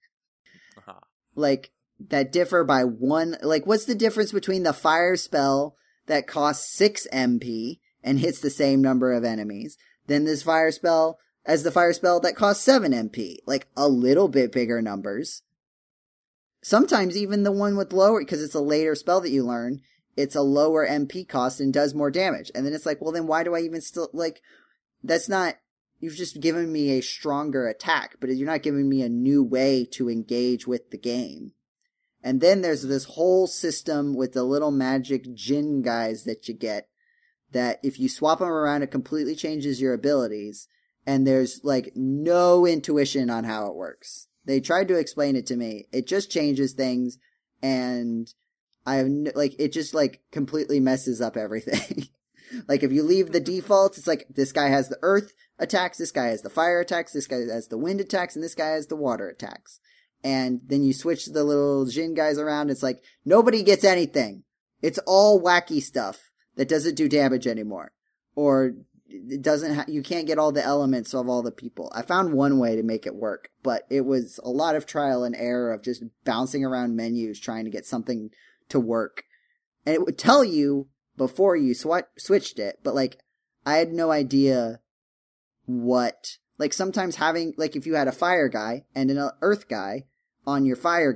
Like, that differ by 1, like, what's the difference between the fire spell that costs 6 MP and hits the same number of enemies than this fire spell as the fire spell that costs 7 MP? Like, a little bit bigger numbers. Sometimes even the one with lower, because it's a later spell that you learn, it's a lower MP cost and does more damage. And then it's like, well, then why do I even still, like, that's not, you've just given me a stronger attack, but you're not giving me a new way to engage with the game. And then there's this whole system with the little magic Jin guys that you get, that if you swap them around, it completely changes your abilities. And there's, like, no intuition on how it works. They tried to explain it to me. It just changes things, and it just, like, completely messes up everything. Like, if you leave the defaults, it's like, this guy has the earth attacks, this guy has the fire attacks, this guy has the wind attacks, and this guy has the water attacks. And then you switch the little Jin guys around, it's like, nobody gets anything. It's all wacky stuff that doesn't do damage anymore. Or it doesn't you can't get all the elements of all the people. I found one way to make it work, but it was a lot of trial and error of just bouncing around menus trying to get something to work. And it would tell you before you switched it, but, like, I had no idea what, like, sometimes having, like, if you had a fire guy and an earth guy on your fire,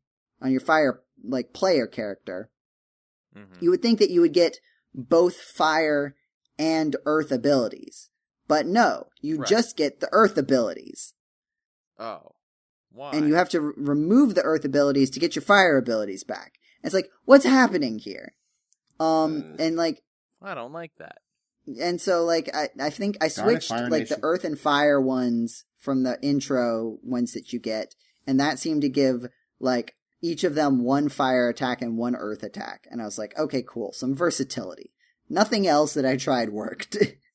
like, player character, you would think that you would get both fire and earth abilities. But no, you just get the earth abilities. Oh. Why? And you have to remove the earth abilities to get your fire abilities back. And it's like, what's happening here? And, like, I don't like that. And so, like, I think I switched, like, the earth and fire ones from the intro ones that you get, and that seemed to give, like, each of them one fire attack and one earth attack. And I was like, okay, cool, some versatility. Nothing else that I tried worked.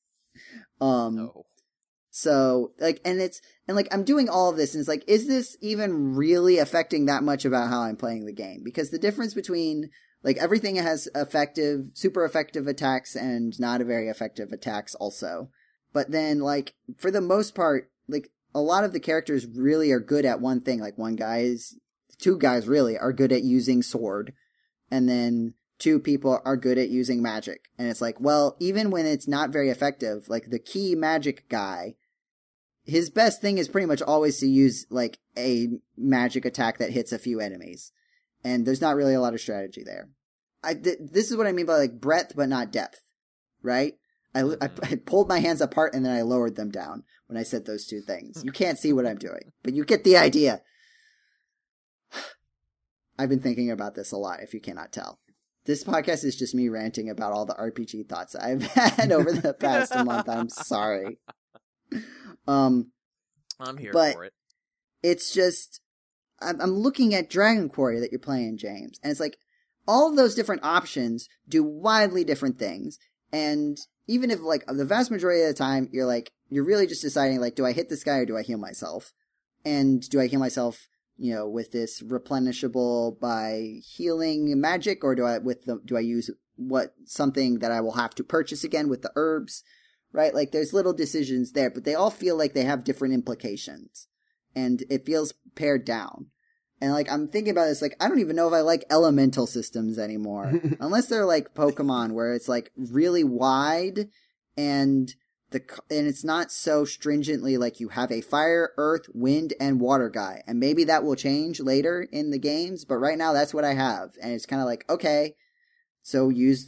No. So, like, and I'm doing all of this, and it's like, is this even really affecting that much about how I'm playing the game? Because the difference between, like, everything has super effective attacks and not a very effective attacks also. But then, like, for the most part, like, a lot of the characters really are good at one thing. Like, two guys really are good at using sword. And then 2 people are good at using magic. And it's like, well, even when it's not very effective, like, the key magic guy, his best thing is pretty much always to use, like, a magic attack that hits a few enemies. And there's not really a lot of strategy there. This is what I mean by, like, breadth but not depth, right? I pulled my hands apart and then I lowered them down when I said those 2 things. You can't see what I'm doing, but you get the idea. I've been thinking about this a lot, if you cannot tell. This podcast is just me ranting about all the RPG thoughts I've had over the past month. I'm sorry. I'm here for it. It's just, I'm looking at Dragon Quarry that you're playing, James, and it's like, all of those different options do widely different things. And even if, like, the vast majority of the time, you're really just deciding, like, do I hit this guy or do I heal myself? And do I heal myself, with this replenishable by healing magic, or do I use something that I will have to purchase again with the herbs, right? Like, there's little decisions there, but they all feel like they have different implications, and it feels pared down. And, like, I'm thinking about this, like, I don't even know if I like elemental systems anymore, unless they're like Pokemon, where it's, like, really wide, and it's not so stringently like you have a fire, earth, wind, and water guy. And maybe that will change later in the games, but right now that's what I have. And it's kind of like, okay, so you use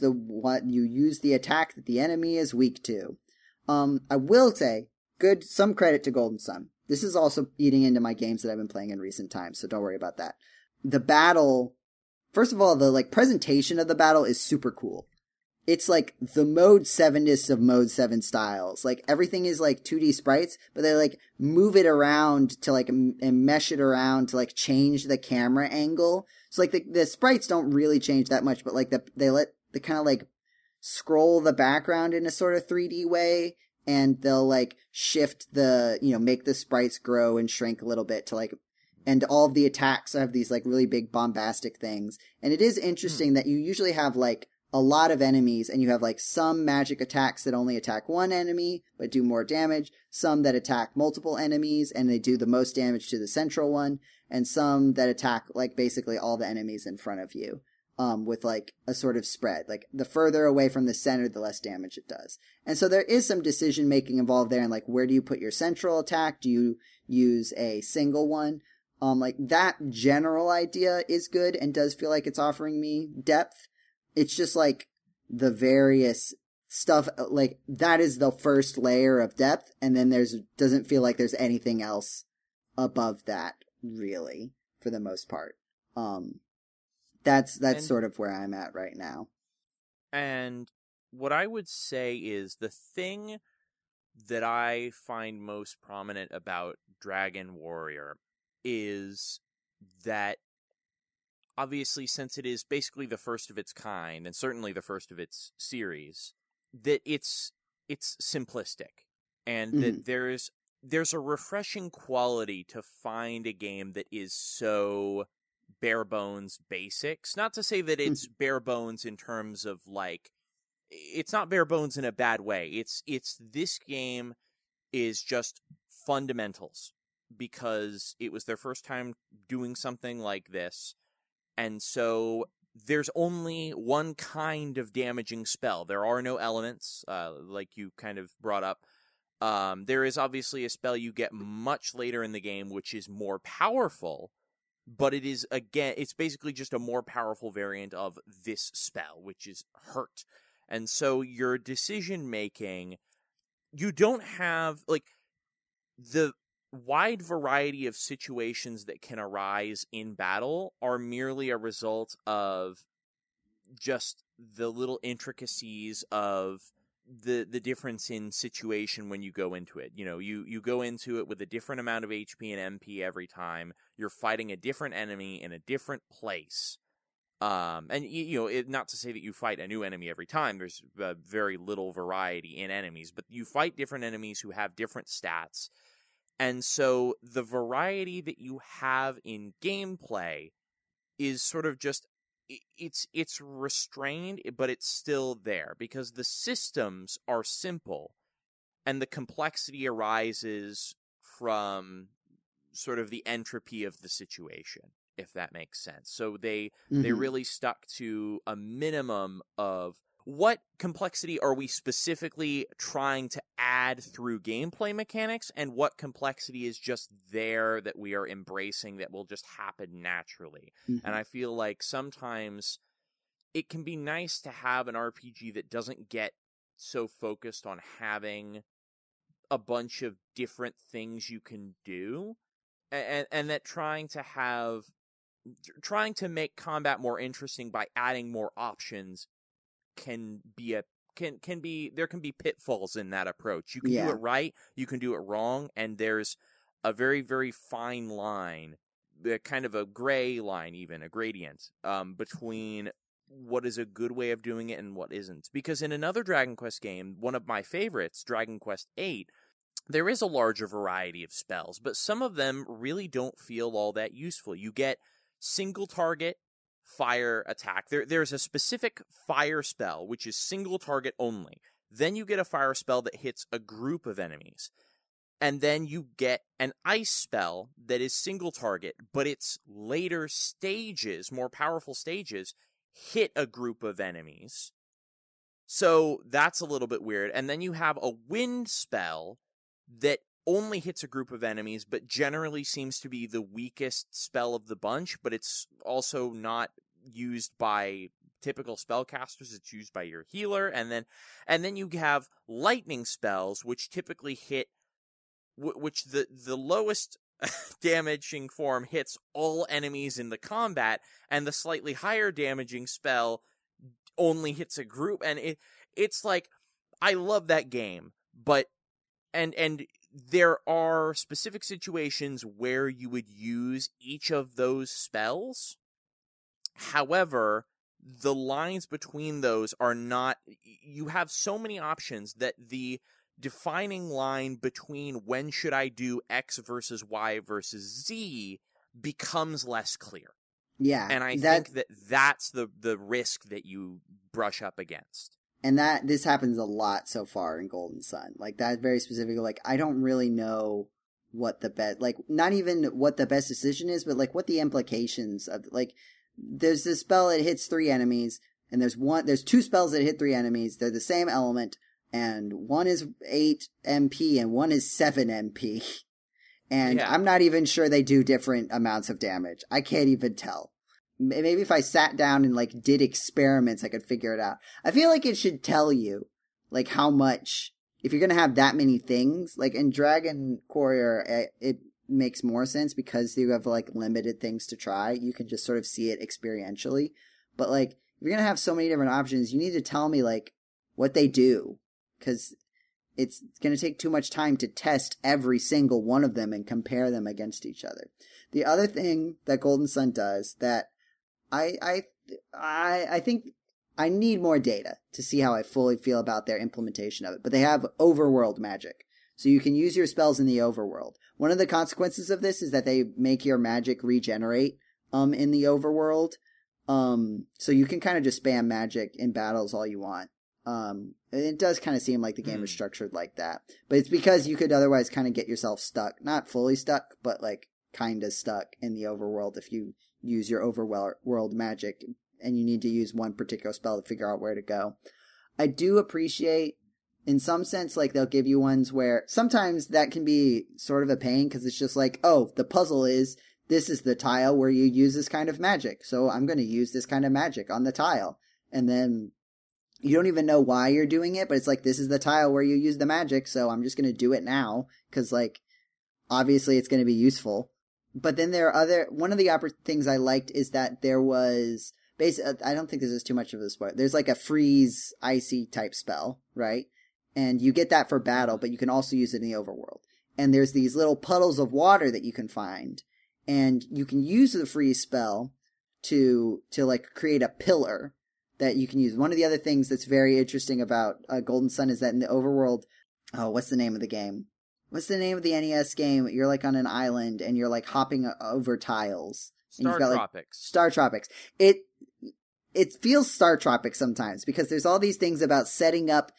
the attack that the enemy is weak to. I will say, some credit to Golden Sun. This is also eating into my games that I've been playing in recent times, so don't worry about that. The battle, first of all, the, like, presentation of the battle is super cool. It's like the Mode 7-ness of Mode 7 styles. Like, everything is like 2D sprites, but they, like, move it around to, like, and mesh it around to, like, change the camera angle. So, like, the sprites don't really change that much, but, like, they kind of, like, scroll the background in a sort of 3D way, and they'll, like, shift make the sprites grow and shrink a little bit to, like, and all of the attacks have these, like, really big bombastic things. And it is interesting that you usually have, like, a lot of enemies, and you have, like, some magic attacks that only attack one enemy but do more damage, some that attack multiple enemies and they do the most damage to the central one, and some that attack, like, basically all the enemies in front of you, with, like, a sort of spread. Like, the further away from the center, the less damage it does. And so there is some decision making involved there, and, like, where do you put your central attack? Do you use a single one? Like, that general idea is good and does feel like it's offering me depth. It's just, like, the various stuff, like, that is the first layer of depth, and then doesn't feel like there's anything else above that, really, for the most part. That's sort of where I'm at right now. And what I would say is the thing that I find most prominent about Dragon Warrior is that, obviously, since it is basically the first of its kind, and certainly the first of its series, that it's simplistic, and that there's a refreshing quality to find a game that is so bare bones basics. Not to say that it's bare bones in terms of, like, it's not bare bones in a bad way. It's this game is just fundamentals, because it was their first time doing something like this. And so there's only one kind of damaging spell. There are no elements, like you kind of brought up. There is obviously a spell you get much later in the game, which is more powerful, but it is, again, it's basically just a more powerful variant of this spell, which is hurt. And so your decision making, you don't have, like, the wide variety of situations that can arise in battle are merely a result of just the little intricacies of the difference in situation when you go into it. You go into it with a different amount of HP and MP every time. You're fighting a different enemy in a different place. And not to say that you fight a new enemy every time. There's very little variety in enemies, but you fight different enemies who have different stats. And so the variety that you have in gameplay is sort of just, it's restrained, but it's still there, because the systems are simple and the complexity arises from sort of the entropy of the situation, if that makes sense. So they really stuck to a minimum of what complexity are we specifically trying to add through gameplay mechanics, and what complexity is just there that we are embracing that will just happen naturally. And I feel like sometimes it can be nice to have an RPG that doesn't get so focused on having a bunch of different things you can do, and that trying to have trying to make combat more interesting by adding more options can be there can be pitfalls in that approach. You can do it right, you can do it wrong, and there's a very, very fine line, kind of a gray line, even a gradient, between what is a good way of doing it and what isn't. Because in another Dragon Quest game, one of my favorites, Dragon Quest VIII, there is a larger variety of spells, but some of them really don't feel all that useful. You get single target fire attack. There's a specific fire spell, which is single target only. Then you get a fire spell that hits a group of enemies. And then you get an ice spell that is single target, but its later stages, more powerful stages, hit a group of enemies. So that's a little bit weird. And then you have a wind spell that only hits a group of enemies, but generally seems to be the weakest spell of the bunch, but it's also not used by typical spellcasters. It's used by your healer. And then you have lightning spells, which typically hit, which the lowest damaging form hits all enemies in the combat, and the slightly higher damaging spell only hits a group. And it's like, I love that game, but and there are specific situations where you would use each of those spells. However, the lines between those are not, you have so many options that the defining line between when should I do X versus Y versus Z becomes less clear. Yeah. And I think that's the risk that you brush up against. And this happens a lot so far in Golden Sun. Like, that very specifically, like, I don't really know what the best, like, not even what the best decision is, but, like, what the implications of, like, there's this spell that hits 3 enemies, and there's 2 spells that hit 3 enemies. They're the same element, and one is 8 MP and one is 7 MP. And I'm not even sure they do different amounts of damage. I can't even tell. Maybe if I sat down and, like, did experiments, I could figure it out. I feel like it should tell you, like, how much, if you're gonna have that many things, like, in Dragon Courier, it makes more sense because you have, like, limited things to try. You can just sort of see it experientially. But, like, if you're gonna have so many different options, you need to tell me, like, what they do. Because it's gonna take too much time to test every single one of them and compare them against each other. The other thing that Golden Sun does that I think I need more data to see how I fully feel about their implementation of it. But they have overworld magic. So you can use your spells in the overworld. One of the consequences of this is that they make your magic regenerate in the overworld. So you can kind of just spam magic in battles all you want. It does kind of seem like the game is structured like that. But it's because you could otherwise kind of get yourself stuck. Not fully stuck, but like kind of stuck in the overworld if you use your overworld magic and you need to use one particular spell to figure out where to go. I do appreciate, in some sense, like, they'll give you ones where sometimes that can be sort of a pain because it's just like, oh, the puzzle is, this is the tile where you use this kind of magic, so I'm going to use this kind of magic on the tile. And then you don't even know why you're doing it, but it's like, this is the tile where you use the magic, so I'm just going to do it now because, like, obviously it's going to be useful. But then there are one of the things I liked is that there was, I don't think this is too much of a spoiler. There's like a freeze icy type spell, right? And you get that for battle, but you can also use it in the overworld. And there's these little puddles of water that you can find. And you can use the freeze spell to like create a pillar that you can use. One of the other things that's very interesting about Golden Sun is that in the overworld, what's the name of the game? What's the name of the NES game? You're like on an island and you're like hopping over tiles. Star Tropics. Star Tropics. It feels Star Tropics sometimes because there's all these things about setting up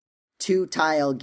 1 tile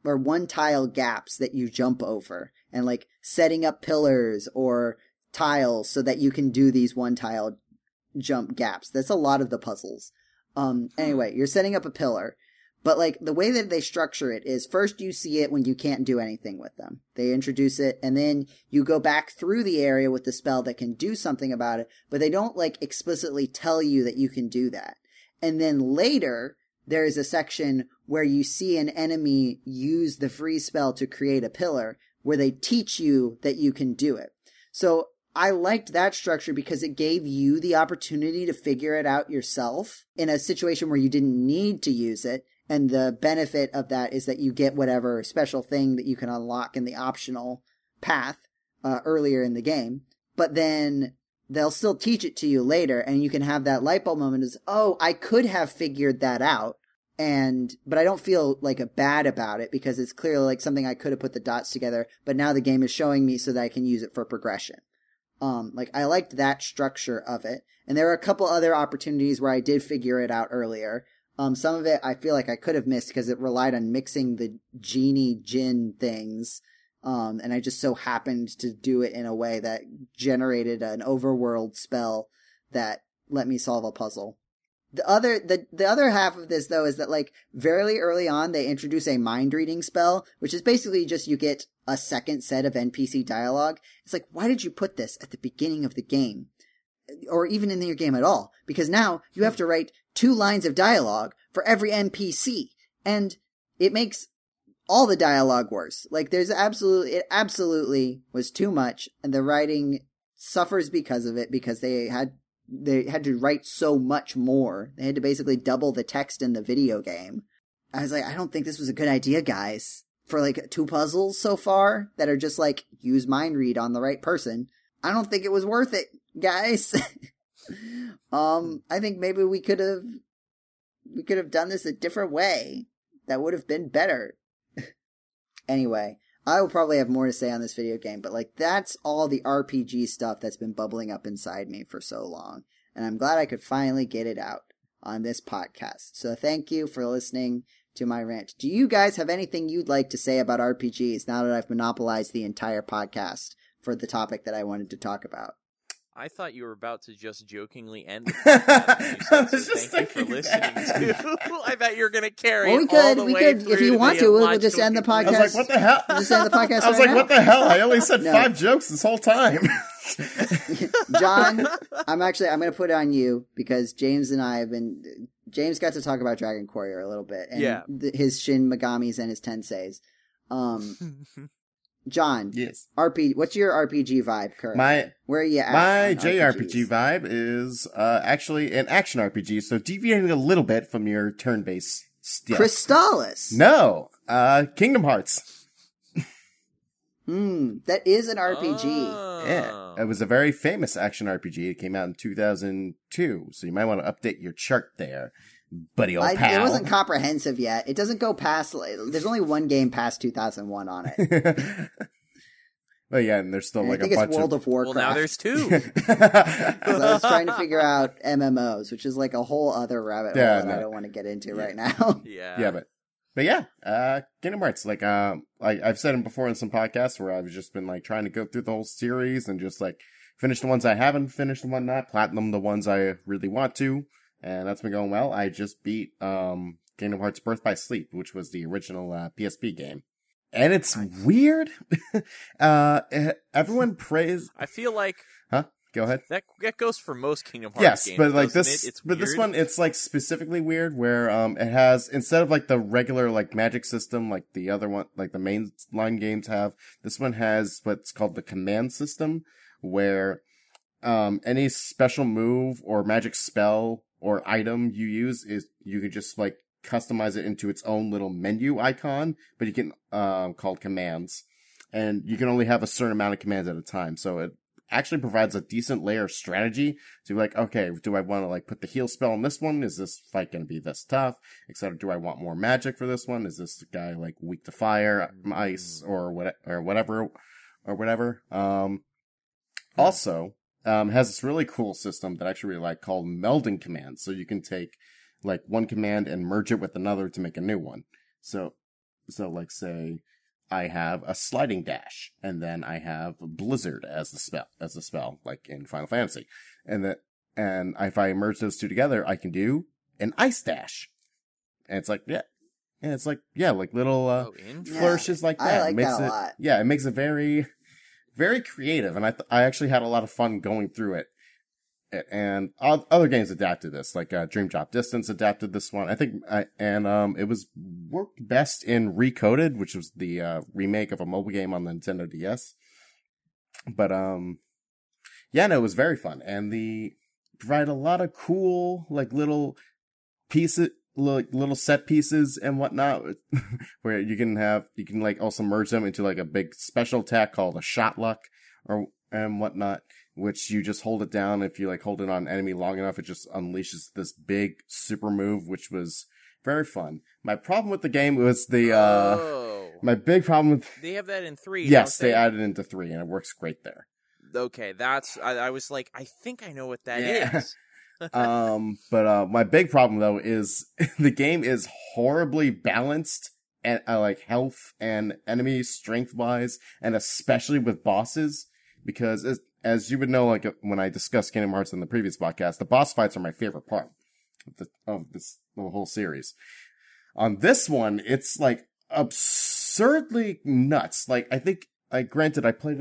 gaps that you jump over and like setting up pillars or tiles so that you can do these 1 tile jump gaps. That's a lot of the puzzles. Anyway, you're setting up a pillar. But, like, the way that they structure it is first you see it when you can't do anything with them. They introduce it, and then you go back through the area with the spell that can do something about it, but they don't, like, explicitly tell you that you can do that. And then later, there is a section where you see an enemy use the freeze spell to create a pillar, where they teach you that you can do it. So I liked that structure because it gave you the opportunity to figure it out yourself in a situation where you didn't need to use it. And the benefit of that is that you get whatever special thing that you can unlock in the optional path earlier in the game. But then they'll still teach it to you later, and you can have that light bulb moment is, oh, I could have figured that out. But I don't feel like bad about it because it's clearly like something I could have put the dots together, but now the game is showing me so that I can use it for progression. I liked that structure of it. And there were a couple other opportunities where I did figure it out earlier. Some of it I feel like I could have missed because it relied on mixing the genie djinn things. And I just so happened to do it in a way that generated an overworld spell that let me solve a puzzle. The other half of this, though, is that, like, very early on, they introduce a mind reading spell, which is basically just you get a second set of NPC dialogue. It's like, why did you put this at the beginning of the game? Or even in your game at all? Because now you have to write 2 lines of dialogue for every NPC. And it makes all the dialogue worse. Like, it absolutely was too much, and the writing suffers because of it, because they had to write so much more. They had to basically double the text in the video game. I was like, I don't think this was a good idea, guys. For like 2 puzzles so far that are just like, use mind read on the right person. I don't think it was worth it, guys. I think maybe we could have done this a different way. That would have been better. Anyway, I will probably have more to say on this video game, but like that's all the RPG stuff that's been bubbling up inside me for so long. And I'm glad I could finally get it out on this podcast. So thank you for listening to my rant. Do you guys have anything you'd like to say about RPGs now that I've monopolized the entire podcast for the topic that I wanted to talk about? I thought you were about to just jokingly end the podcast. Thank you for listening to. I thought you were going to carry it all the way through. If you want to, we'll just end the podcast. I was like, what the hell? Just end the podcast I was like, what the hell? I only said 5 jokes this whole time. John, I'm going to put it on you because James James got to talk about Dragon Warrior a little bit. And his Shin Megamis and his Tenseis. John, yes. What's your RPG vibe currently? Where are you at? My JRPG vibe is actually an action RPG, so deviating a little bit from your turn-based stuff. Crystalis. No, Kingdom Hearts. That is an RPG. Yeah, it was a very famous action RPG. It came out in 2002, so you might want to update your chart there. Buddy old pal. It wasn't comprehensive yet. It doesn't go past, there's only one game past 2001 on it. Well, yeah, and there's still and like a bunch of... I think it's World of Warcraft. Well, now there's 2. Because I was trying to figure out MMOs, which is like a whole other rabbit hole that I don't want to get into right now. Yeah, but yeah, Kingdom Hearts, like I've said it before in some podcasts where I've just been like trying to go through the whole series and just like finish the ones I haven't finished and whatnot, platinum the ones I really want to. And that's been going well. I just beat Kingdom Hearts Birth by Sleep, which was the original PSP game. And it's weird. Everyone praised... I feel like... Huh? Go ahead. That goes for most Kingdom Hearts games. Yes, but like this one, it's like specifically weird where it has, instead of like the regular like magic system like the other one, like the mainline games have, this one has what's called the command system, where any special move or magic spell or item you use is you can just like customize it into its own little menu icon, but you can called commands, and you can only have a certain amount of commands at a time. So it actually provides a decent layer of strategy to be like, okay, do I want to like put the heal spell on this one? Is this fight going to be this tough, etc.? Do I want more magic for this one? Is this guy like weak to fire, ice, or whatever? Also, has this really cool system that I actually really like called melding commands. So you can take like one command and merge it with another to make a new one. So like say I have a sliding dash and then I have blizzard as the spell, like in Final Fantasy. And if I merge those two together, I can do an ice dash. And it's like, like little flourishes like that. I like that a lot. Yeah, it makes it very, very creative, and I actually had a lot of fun going through it. And other games adapted this, like Dream Drop Distance adapted this one. I think, it was worked best in Recoded, which was the remake of a mobile game on the Nintendo DS. But yeah, no, it was very fun. And provide a lot of cool, like, little pieces, like, little set pieces and whatnot, where you can like, also merge them into, like, a big special attack called a shot luck, and whatnot, which you just hold it down. If you, like, hold it on an enemy long enough, it just unleashes this big super move, which was very fun. My problem with the game was my big problem with... They have that in 3, Yes, don't they? they added it into 3, and it works great there. Okay, I was like, I think I know what that is. But my big problem, though, is the game is horribly balanced and like health and enemy strength-wise, and especially with bosses, because as you would know, like when I discussed Kingdom Hearts in the previous podcast, the boss fights are my favorite part of the whole series. On this one, it's like absurdly nuts. Like, I think, granted, I played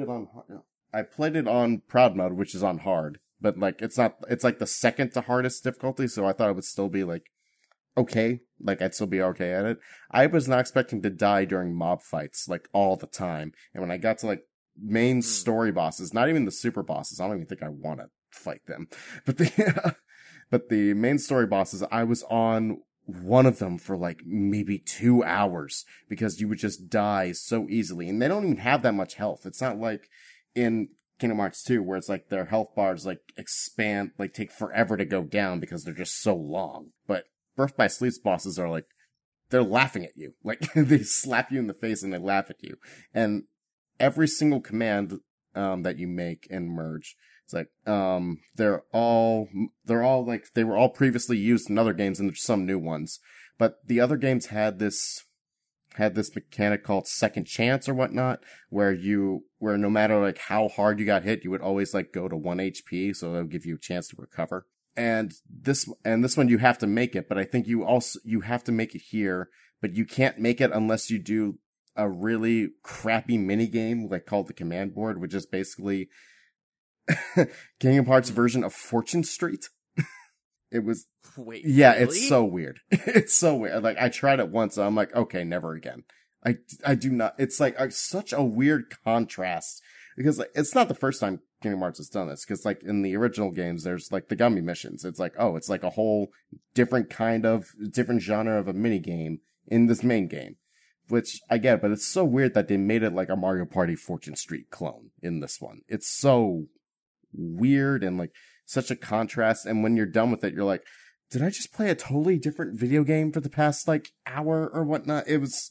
it on Proud Mode, which is on hard, but like, it's like the second to hardest difficulty, so I thought it would still be like, okay, like I'd still be okay at it. I was not expecting to die during mob fights, like all the time. And when I got to like main story bosses, not even the super bosses, I don't even think I want to fight them, but the main story bosses, I was on one of them for like maybe 2 hours because you would just die so easily. And they don't even have that much health. It's not like in Kingdom Hearts 2 where it's like their health bars like expand, like take forever to go down because they're just so long. But Birth by Sleep's bosses are like, they're laughing at you. Like, they slap you in the face and they laugh at you. And every single command that you make and merge, it's like, they're all like, they were all previously used in other games and there's some new ones. But the other games had this mechanic called second chance or whatnot, where no matter like how hard you got hit, you would always like go to 1 HP, so that would give you a chance to recover. And this one you have to make it, but I think you have to make it here, but you can't make it unless you do a really crappy mini game like called the Command Board, which is basically Kingdom Hearts version of Fortune Street. It was, wait, yeah, really? It's so weird. It's so weird. Like, I tried it once and I'm like, okay, never again. I do not, it's like such a weird contrast because like, it's not the first time Kingdom Hearts has done this. Cause like in the original games, there's like the gummy missions. It's like, oh, it's like a whole different genre of a mini game in this main game, which I get, but it's so weird that they made it like a Mario Party Fortune Street clone in this one. It's so weird and like such a contrast. And when you're done with it, you're like, did I just play a totally different video game for the past like hour or whatnot? It was,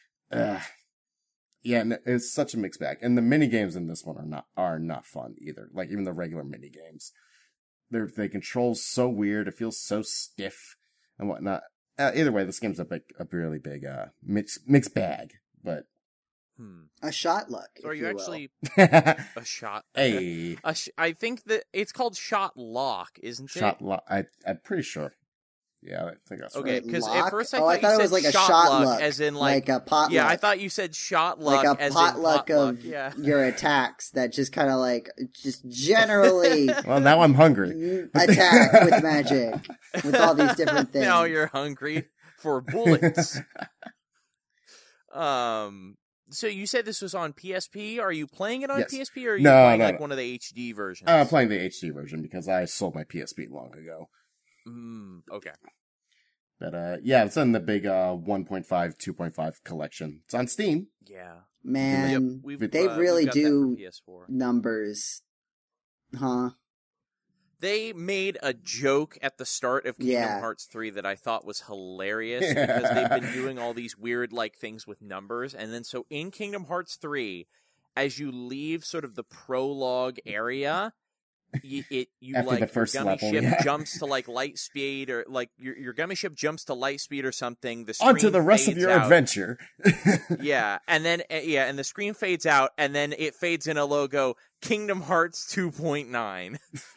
yeah, it's such a mixed bag. And the mini games in this one are not fun either. Like even the regular mini games, they control so weird. It feels so stiff and whatnot. Either way, this game's a really big mixed bag. But a shot luck. So are you actually a shot? Hey, I think that it's called shot lock, isn't it? Shot lock. I'm pretty sure. Yeah, I think that's okay. right. Because at first I thought it was like a shot luck, as in like a potluck. Yeah, I thought you said shot luck, like a as potluck in of your attacks that just kind of like just generally. Well, now I'm hungry. Attack with magic with all these different things. Now you're hungry for bullets. So you said this was on PSP. Are you playing it on PSP, or are you playing one of the HD versions? I'm playing the HD version because I sold my PSP long ago. Okay. But yeah, it's in the big 1.5, 2.5 collection. It's on Steam. Yeah. Man, they really do numbers. Huh? They made a joke at the start of Kingdom Hearts 3 that I thought was hilarious because they've been doing all these weird like things with numbers. And then so in Kingdom Hearts 3, as you leave sort of the prologue area, you like your gummy ship jumps to like light speed, or like your gummy ship jumps to light speed or something. The screen onto the rest of your adventure. Yeah, and then and the screen fades out, and then it fades in a logo, Kingdom Hearts 2.9.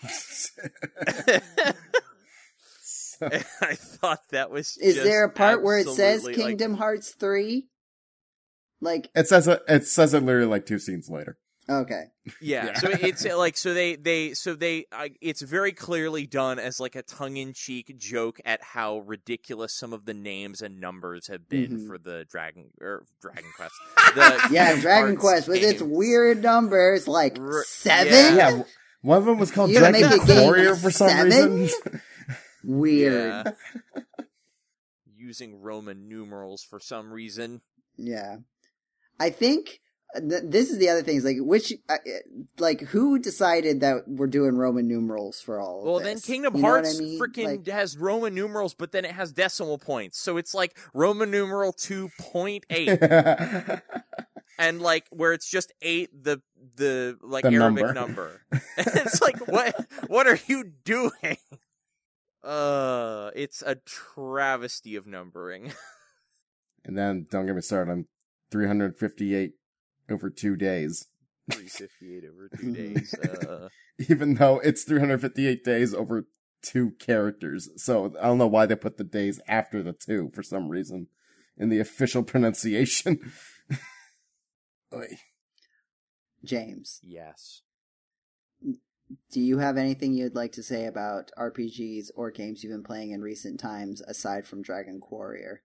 I thought that was. Is there a part where it says Kingdom Hearts 3? Like it says it literally like 2 scenes later. Okay. Yeah. So it's like it's very clearly done as like a tongue-in-cheek joke at how ridiculous some of the names and numbers have been for the Dragon Quest. Dragon Quest with its weird numbers like 7. Yeah. One of them was called Dragon Warrior for some reason. Weird. Yeah. Using Roman numerals for some reason. Yeah. I think this is the other thing. Is who decided that we're doing Roman numerals for all of this? Well, then Kingdom Hearts freaking has Roman numerals, but then it has decimal points. So it's like Roman numeral 2.8. And where it's just 8, the Arabic number. It's like, what are you doing? It's a travesty of numbering. And then, don't get me started on 358 over 2 days. 358 over 2 days. Even though it's 358 days over 2 characters. So I don't know why they put the days after the 2 for some reason in the official pronunciation. James. Yes. Do you have anything you'd like to say about RPGs or games you've been playing in recent times aside from Dragon Warrior?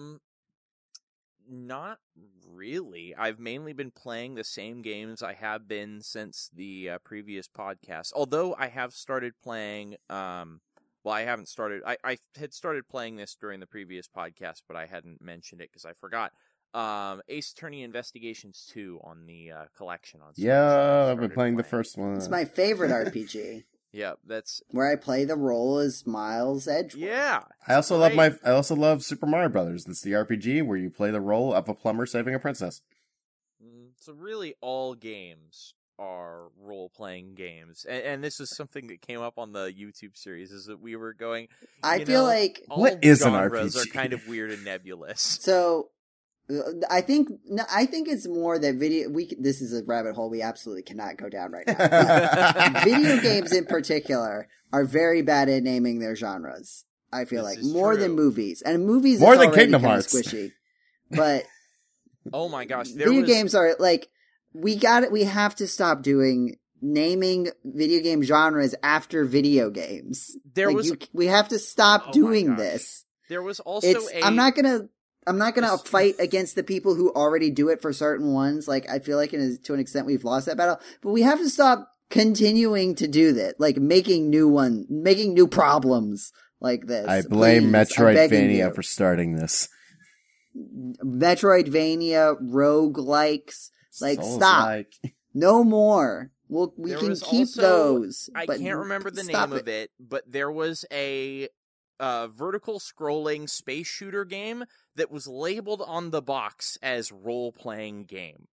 Not really. I've mainly been playing the same games I have been since the previous podcast. Although I have started playing, I haven't started. I had started playing this during the previous podcast, but I hadn't mentioned it because I forgot. Ace Attorney Investigations 2 on the collection on Switch. Yeah, I've been playing the first one. It's my favorite RPG. Yeah, that's where I play the role as Miles Edgeworth. Yeah. I also love Super Mario Brothers. That's the RPG where you play the role of a plumber saving a princess. So really all games are role-playing games. And this is something that came up on the YouTube series, is that we were going, I feel like what is an genres RPG? Are kind of weird and nebulous. So I think it's more that this is a rabbit hole we absolutely cannot go down right now. But video games in particular are very bad at naming their genres. I feel like more than movies, and movies more is than already Kingdom kind Hearts. of squishy. But oh my gosh, games are like we have to stop naming video game genres after video games. We have to stop doing this. There was also I'm not gonna fight against the people who already do it for certain ones. Like, I feel like to an extent we've lost that battle, but we have to stop continuing to do that. Like, making new problems like this. I blame Metroidvania for starting this. Metroidvania, roguelikes, stop. No more. We can keep those. I can't remember the name of it, but there was a vertical scrolling space shooter game that was labeled on the box as role-playing game.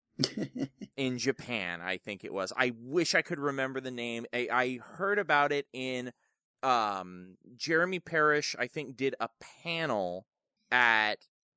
In Japan, I think it was. I wish I could remember the name. I heard about it in Jeremy Parrish, I think, did a panel at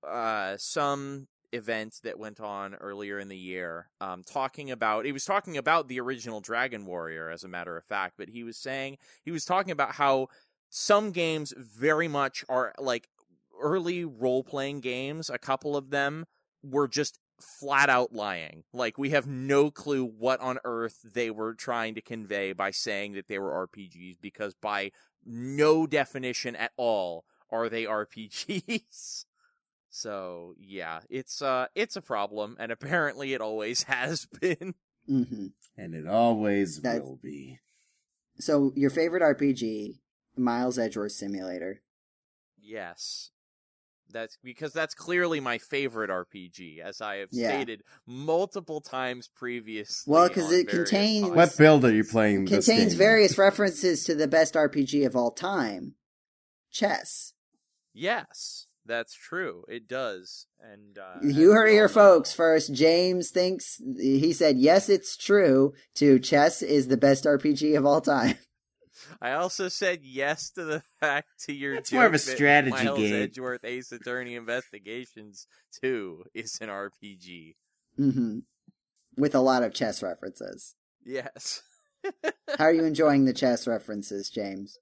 some event that went on earlier in the year, talking about the original Dragon Warrior, as a matter of fact, but he was talking about how some games very much are like early role-playing games. A couple of them were just flat out lying. Like, we have no clue what on earth they were trying to convey by saying that they were RPGs, because by no definition at all are they RPGs. So, yeah, it's a problem, and apparently it always has been. Mm-hmm. And it always will be. So, your favorite RPG, Miles Edgeworth Simulator. Yes. That's clearly my favorite RPG, as I have stated multiple times previously. Well, because it contains... What build are you playing this game? Contains various references to the best RPG of all time. Chess. Yes, that's true. It does. And you heard it here, folks. First, James he said, yes, it's true, to chess is the best RPG of all time. I also said yes to the fact to your It's more of a strategy Miles game. Edgeworth Ace Attorney Investigations 2 is an RPG. Mm-hmm. With a lot of chess references. Yes. How are you enjoying the chess references, James?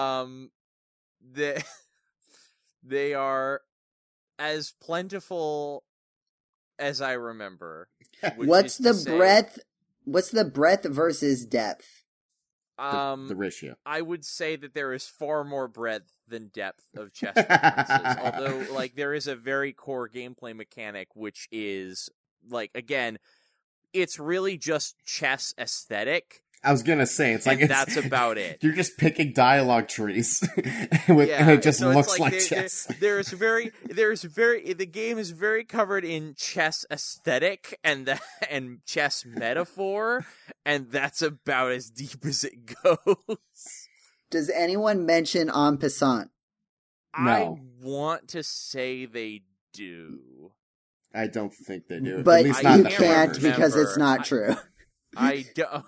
They are as plentiful as I remember. What's the breadth versus depth? The ratio. I would say that there is far more breadth than depth of chess references. Although, like, there is a very core gameplay mechanic, which is, like, again, it's really just chess aesthetic. I was gonna say, it's like that's about it. You're just picking dialogue trees, and it just so looks like chess. chess. The game is very covered in chess aesthetic and chess metaphor, and that's about as deep as it goes. Does anyone mention en passant? No. I want to say they do. I don't think they do. But at least not you can't because it's not true. I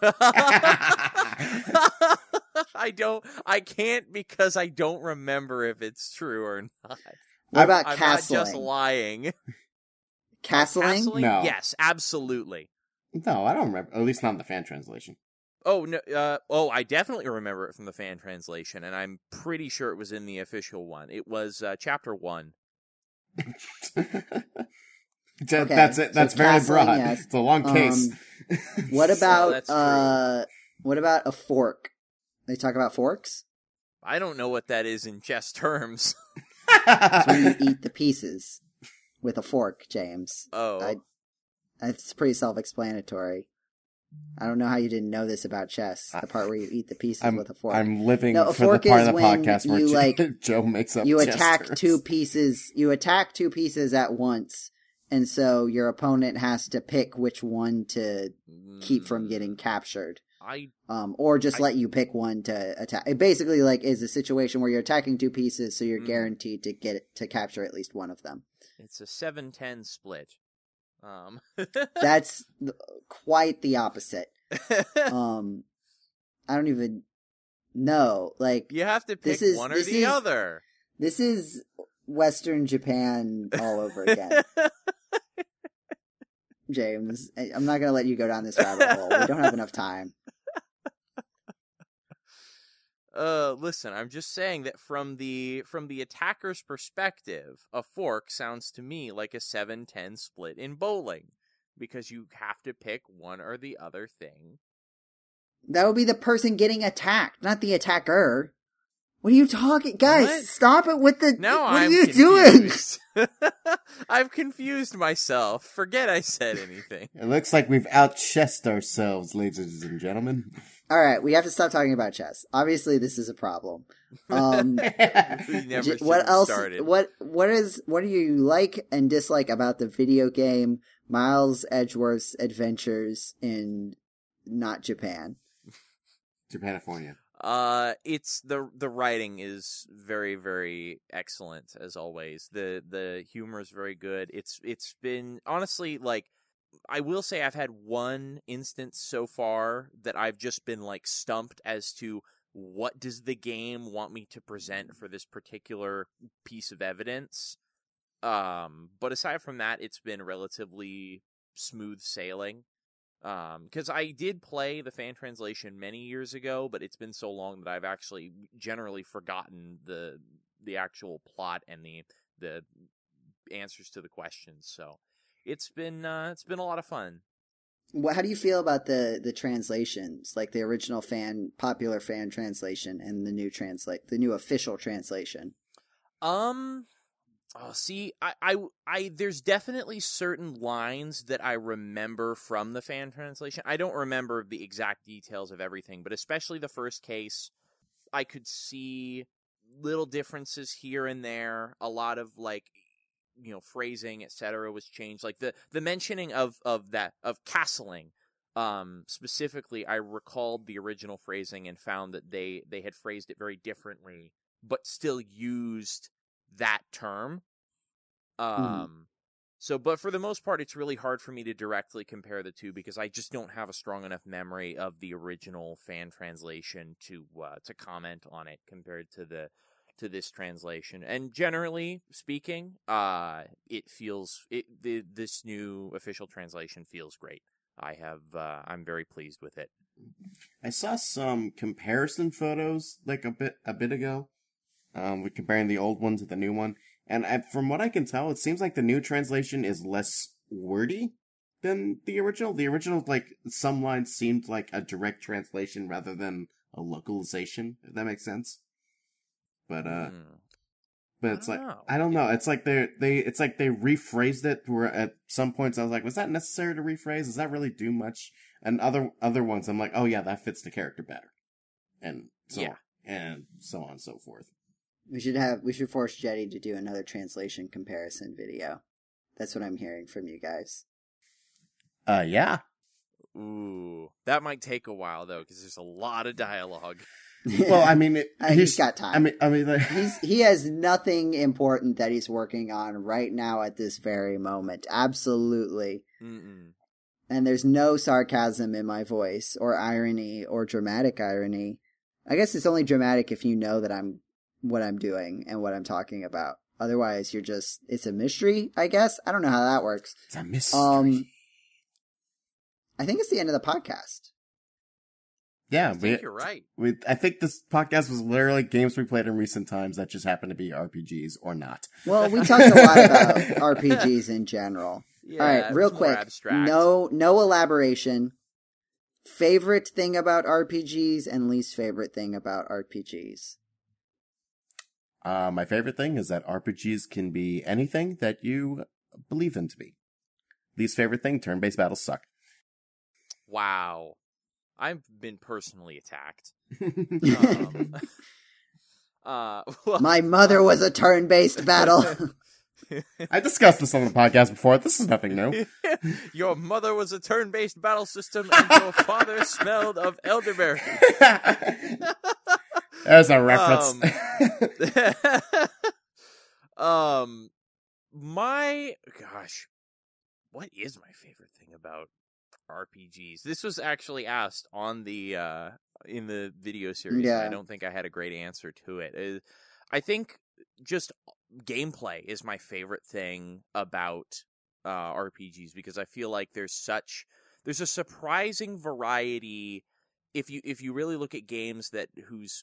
don't. I can't because I don't remember if it's true or not. What about I'm castling? not just lying. Castling? No. Yes, absolutely. No, I don't remember. At least not in the fan translation. Oh no! I definitely remember it from the fan translation, and I'm pretty sure it was in the official one. It was chapter 1. That's it. That's very broad. Yes. It's a long case. What about what about a fork? They talk about forks? I don't know what that is in chess terms. It's when you eat the pieces with a fork, James. Oh. It's pretty self-explanatory. I don't know how you didn't know this about chess. The part where you eat the pieces with a fork. I'm living no, for the part of the podcast where Joe makes up. You attack two pieces. You attack two pieces at once, and so your opponent has to pick which one to keep from getting captured. Or just let you pick one to attack. It basically is a situation where you're attacking two pieces, so you're guaranteed to capture at least one of them. It's a 7-10 split. That's quite the opposite. I don't even know. You have to pick one or the other. This is Western Japan all over again. James, I'm not going to let you go down this rabbit hole. We don't have enough time. Listen, I'm just saying that from the attacker's perspective, a fork sounds to me like a 7-10 split in bowling, because you have to pick one or the other thing. That would be the person getting attacked, not the attacker. What are you talking? Guys, what? Stop it with the... Now what I'm are you confused. doing? I've confused myself. Forget I said anything. It looks like we've out-chessed ourselves, ladies and gentlemen. All right, we have to stop talking about chess. Obviously, this is a problem. We never what else? started. What do you like and dislike about the video game Miles Edgeworth's Adventures in not Japan? Japanifornia. It's the writing is very, very excellent as always. The humor is very good. It's been honestly I will say I've had one instance so far that I've just been stumped as to what does the game want me to present for this particular piece of evidence. But aside from that, it's been relatively smooth sailing. Because I did play the fan translation many years ago, but it's been so long that I've actually generally forgotten the actual plot and the answers to the questions. So it's been a lot of fun. How do you feel about the translations, like the original popular fan translation and the new official translation? See, I there's definitely certain lines that I remember from the fan translation. I don't remember the exact details of everything, but especially the first case, I could see little differences here and there. A lot of phrasing, etc. was changed. Like the mentioning of castling. Specifically, I recalled the original phrasing and found that they had phrased it very differently, but still used that term. But for the most part, it's really hard for me to directly compare the two because I just don't have a strong enough memory of the original fan translation to comment on it compared to this translation. And generally speaking, this new official translation feels great. I'm very pleased with it. I saw some comparison photos a bit ago. With comparing the old one to the new one. And from what I can tell, it seems like the new translation is less wordy than the original. The original, some lines seemed like a direct translation rather than a localization, if that makes sense. But, But it's I don't know. It's like they rephrased it where at some points I was like, was that necessary to rephrase? Does that really do much? And other ones I'm like, oh yeah, that fits the character better. And so on, and so on and so forth. We should force Jetty to do another translation comparison video. That's what I'm hearing from you guys. Yeah. Ooh, that might take a while though, because there's a lot of dialogue. Well, I mean, he's got time. I mean, like... he has nothing important that he's working on right now at this very moment. Absolutely. Mm-mm. And there's no sarcasm in my voice, or irony, or dramatic irony. I guess it's only dramatic if you know that what I'm doing and what I'm talking about. Otherwise, it's a mystery, I guess. I don't know how that works. It's a mystery. I think it's the end of the podcast. Yeah, I think you're right. I think this podcast was literally games we played in recent times that just happened to be RPGs or not. Well, we talked a lot about RPGs in general. Yeah, all right, real quick. No elaboration. Favorite thing about RPGs and least favorite thing about RPGs? My favorite thing is that RPGs can be anything that you believe them to be. Least favorite thing, turn-based battles suck. Wow. I've been personally attacked. My mother was a turn-based battle. I discussed this on the podcast before. This is nothing new. Your mother was a turn-based battle system, and your father smelled of elderberry. There's a reference. What is my favorite thing about RPGs? This was actually asked on the in the video series. Yeah. I don't think I had a great answer to it. I think just gameplay is my favorite thing about RPGs, because I feel like there's a surprising variety if you really look at games whose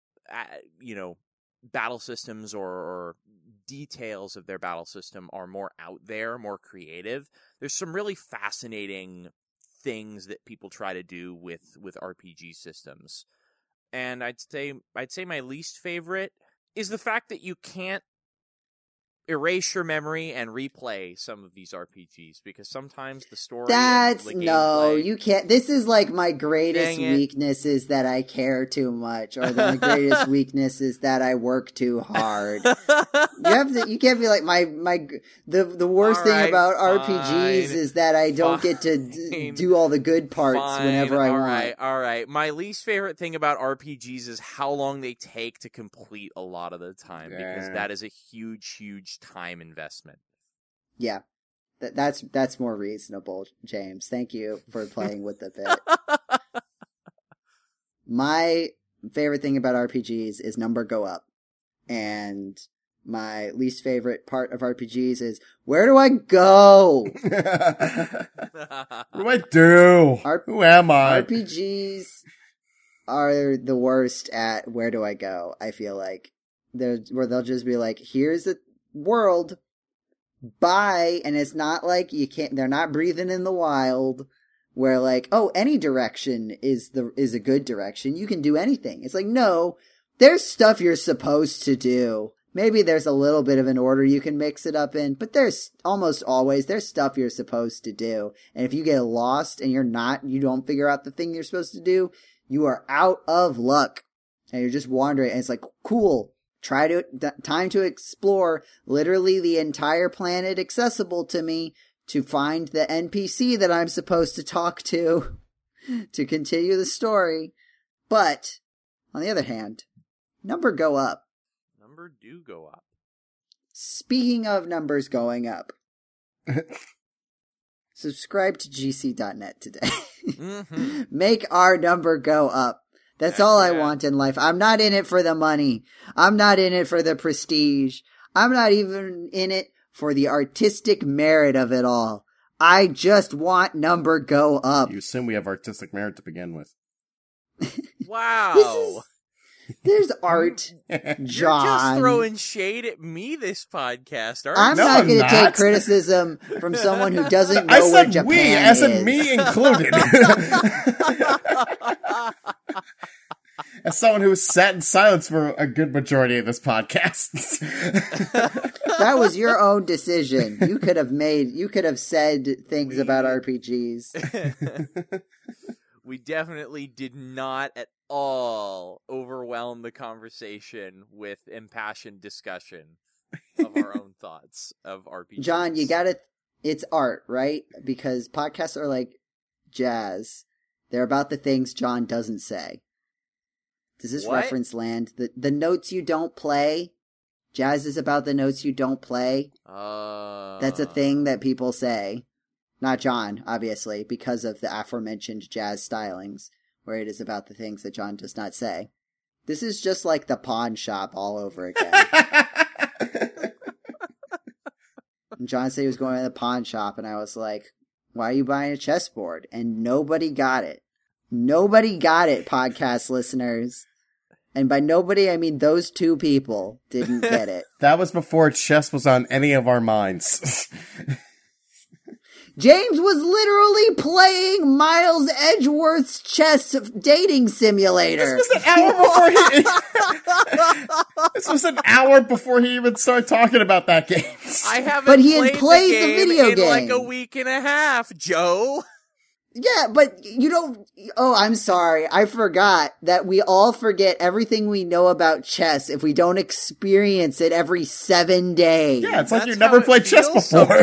battle systems or details of their battle system are more out there, more creative. There's some really fascinating things that people try to do with RPG systems. And I'd say my least favorite is the fact that you can't erase your memory and replay some of these RPGs, because sometimes the story you can't. This is like my greatest weakness is that I care too much, or my greatest weakness is that I work too hard. You can't be like the worst thing about RPGs is that I don't get to do all the good parts whenever I want. All right. My least favorite thing about RPGs is how long they take to complete a lot of the time, because that is a huge time investment. Yeah, that's more reasonable, James. Thank you for playing with the bit. My favorite thing about RPGs is number go up, and my least favorite part of RPGs is where do I go? What do I do? Who am I? RPGs are the worst at where do I go. I feel like where they'll just be like, here's the world, bye, and it's not like they're not breathing in the wild where like, oh, any direction is a good direction, you can do anything. It's like, no, there's stuff you're supposed to do. Maybe there's a little bit of an order you can mix it up in, but there's almost always there's stuff you're supposed to do. And if you get lost and you don't figure out the thing you're supposed to do, you are out of luck and you're just wandering, and it's like, cool. Time to explore literally the entire planet accessible to me to find the NPC that I'm supposed to talk to continue the story. But, on the other hand, number go up. Number do go up. Speaking of numbers going up, subscribe to GC.net today. Mm-hmm. Make our number go up. That's all I want in life. I'm not in it for the money. I'm not in it for the prestige. I'm not even in it for the artistic merit of it all. I just want number go up. You assume we have artistic merit to begin with. Wow. There's art, John. You're just throwing shade at me this podcast, aren't you? I'm not going to take criticism from someone who doesn't know where Japan is. I said me included. as someone who sat in silence for a good majority of this podcast. That was your own decision. You could have said things about RPGs. We definitely did not at all overwhelm the conversation with impassioned discussion of our own thoughts of RPGs. John, it's art, right? Because podcasts are like jazz. They're about the things John doesn't say. Does this reference land? The notes you don't play? Jazz is about the notes you don't play? That's a thing that people say. Not John, obviously, because of the aforementioned jazz stylings, where it is about the things that John does not say. This is just like the pawn shop all over again. John said he was going to the pawn shop, and I was like, why are you buying a chessboard? And nobody got it. Nobody got it, podcast listeners. And by nobody, I mean those two people didn't get it. That was before chess was on any of our minds. James was literally playing Miles Edgeworth's chess dating simulator. This was an hour before This was an hour before he even started talking about that game. I haven't but he had played the video in game like a week and a half, Joe. Yeah, but you don't... Oh, I'm sorry. I forgot that we all forget everything we know about chess if we don't experience it every 7 days. Yeah, it's like you never played chess before.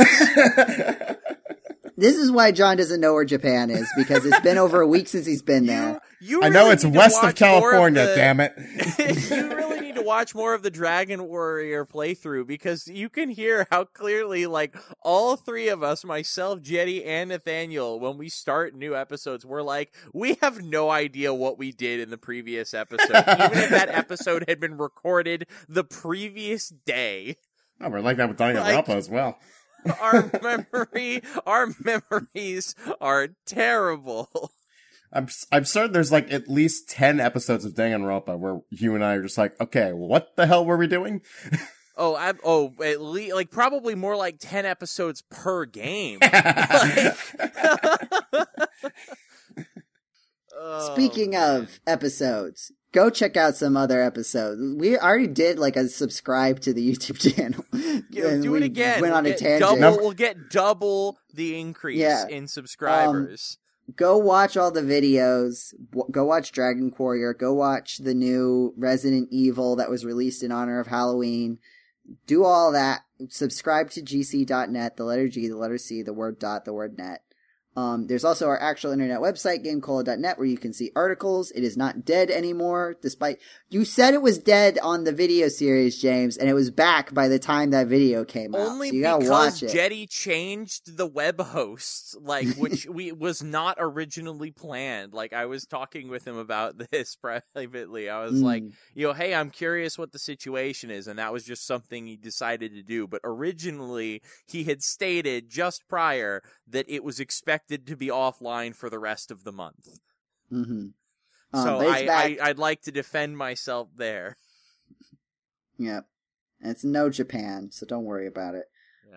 This is why John doesn't know where Japan is, because it's been over a week since he's been there. I know it's west of California, damn it. You really need to watch more of the Dragon Warrior playthrough, because you can hear how clearly, like, all three of us, myself, Jetty, and Nathaniel, when we start new episodes, we're like, we have no idea what we did in the previous episode, even if that episode had been recorded the previous day. Oh, we're like that with Danganronpa as well. Our memories are terrible. I'm certain there's like at least 10 episodes of Danganronpa where you and I are just like, okay, what the hell were we doing? At least like probably more like 10 episodes per game. Speaking of episodes, go check out some other episodes. We already did like a subscribe to the YouTube channel. Do it again. Went on a tangent. We'll get double the increase in subscribers. Go watch all the videos. Go watch Dragon Warrior. Go watch the new Resident Evil that was released in honor of Halloween. Do all that. Subscribe to gc.net, the letter G, the letter C, the word dot, the word net. There's also our actual internet website, gamecola.net, where you can see articles. It is not dead anymore, despite... You said it was dead on the video series, James, and it was back by the time that video came out. Only so you gotta because watch it. Jetty changed the web host, which was not originally planned. Like, I was talking with him about this privately. I was like, hey, I'm curious what the situation is, and that was just something he decided to do. But originally, he had stated just prior that it was expected to be offline for the rest of the month. Mm-hmm. So I'd like to defend myself there. Yep. And it's no Japan, so don't worry about it.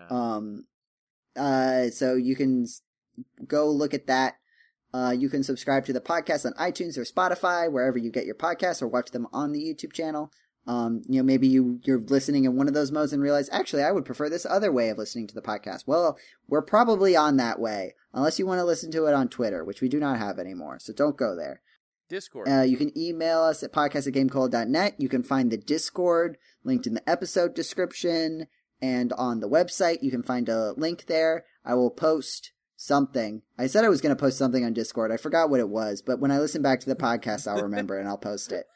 Yeah. So you can go look at that. You can subscribe to the podcast on iTunes or Spotify, wherever you get your podcasts, or watch them on the YouTube channel. Maybe you're listening in one of those modes and realize, actually, I would prefer this other way of listening to the podcast. Well, we're probably on that way, unless you want to listen to it on Twitter, which we do not have anymore, so don't go there. Discord. You can email us at podcast@gamecola.net. You can find the Discord linked in the episode description, and on the website, you can find a link there. I will post something. I said I was going to post something on Discord. I forgot what it was, but when I listen back to the podcast, I'll remember and I'll post it.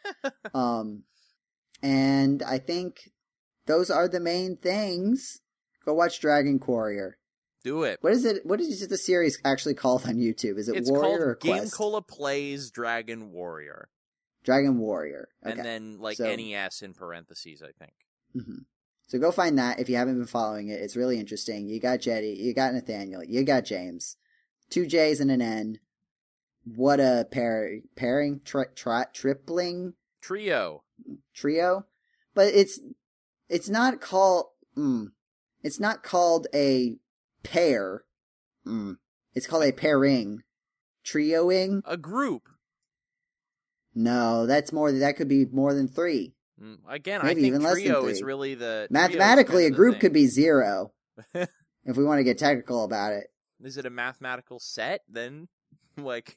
And I think those are the main things. Go watch Dragon Warrior. Do it. What is it? What is the series actually called on YouTube? Is it Warrior or Quest? It's called Game Cola Plays Dragon Warrior. Dragon Warrior. Okay. And then NES in parentheses, I think. Mm-hmm. So go find that if you haven't been following it. It's really interesting. You got Jetty, you got Nathaniel, you got James. 2 J's and an N. What a pairing? Tripling? Trio. But it's not called it's not called a pair. It's called a pairing. Trioing. A group. No, that could be more than 3. Again, maybe I think even less trio than 3. is really the... Mathematically, a group thing. could be 0. If we want to get technical about it. Is it a mathematical set, then? Like...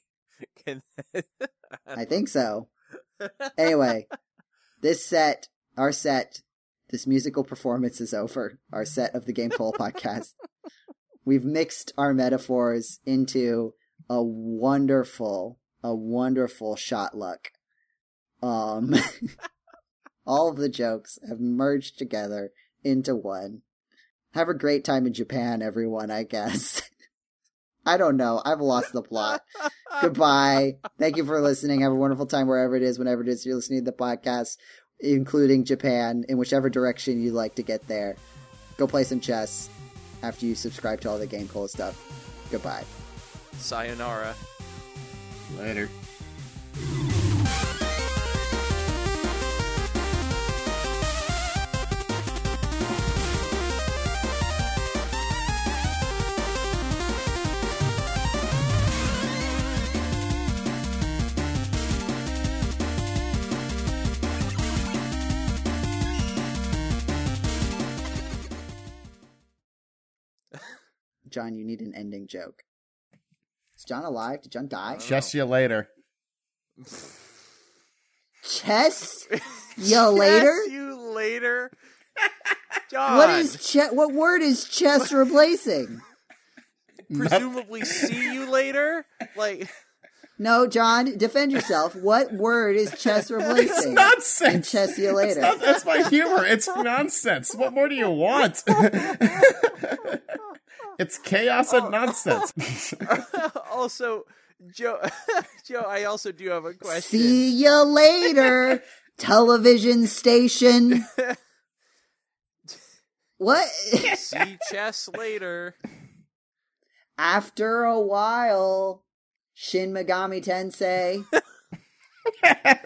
I think so. Anyway, this musical performance is over. Our set of the Game Poll podcast. We've mixed our metaphors into a wonderful shot luck. All of the jokes have merged together into one. Have a great time in Japan, everyone, I guess. I don't know. I've lost the plot. Goodbye. Thank you for listening. Have a wonderful time wherever it is, whenever it is you're listening to the podcast, including Japan, in whichever direction you'd like to get there. Go play some chess after you subscribe to all the Game Poll stuff. Goodbye. Sayonara. Later. John, you need an ending joke. Is John alive? Did John die? Chess you later. Chess you later? Chess you later? John. What word is chess replacing? Presumably see you later? Like... No, John, defend yourself. What word is chess replacing? It's nonsense. And chess you later. That's my humor. It's nonsense. What more do you want? It's chaos and nonsense. Also, Joe, I also do have a question. See you later, television station. What? See chess later. After a while, Shin Megami Tensei.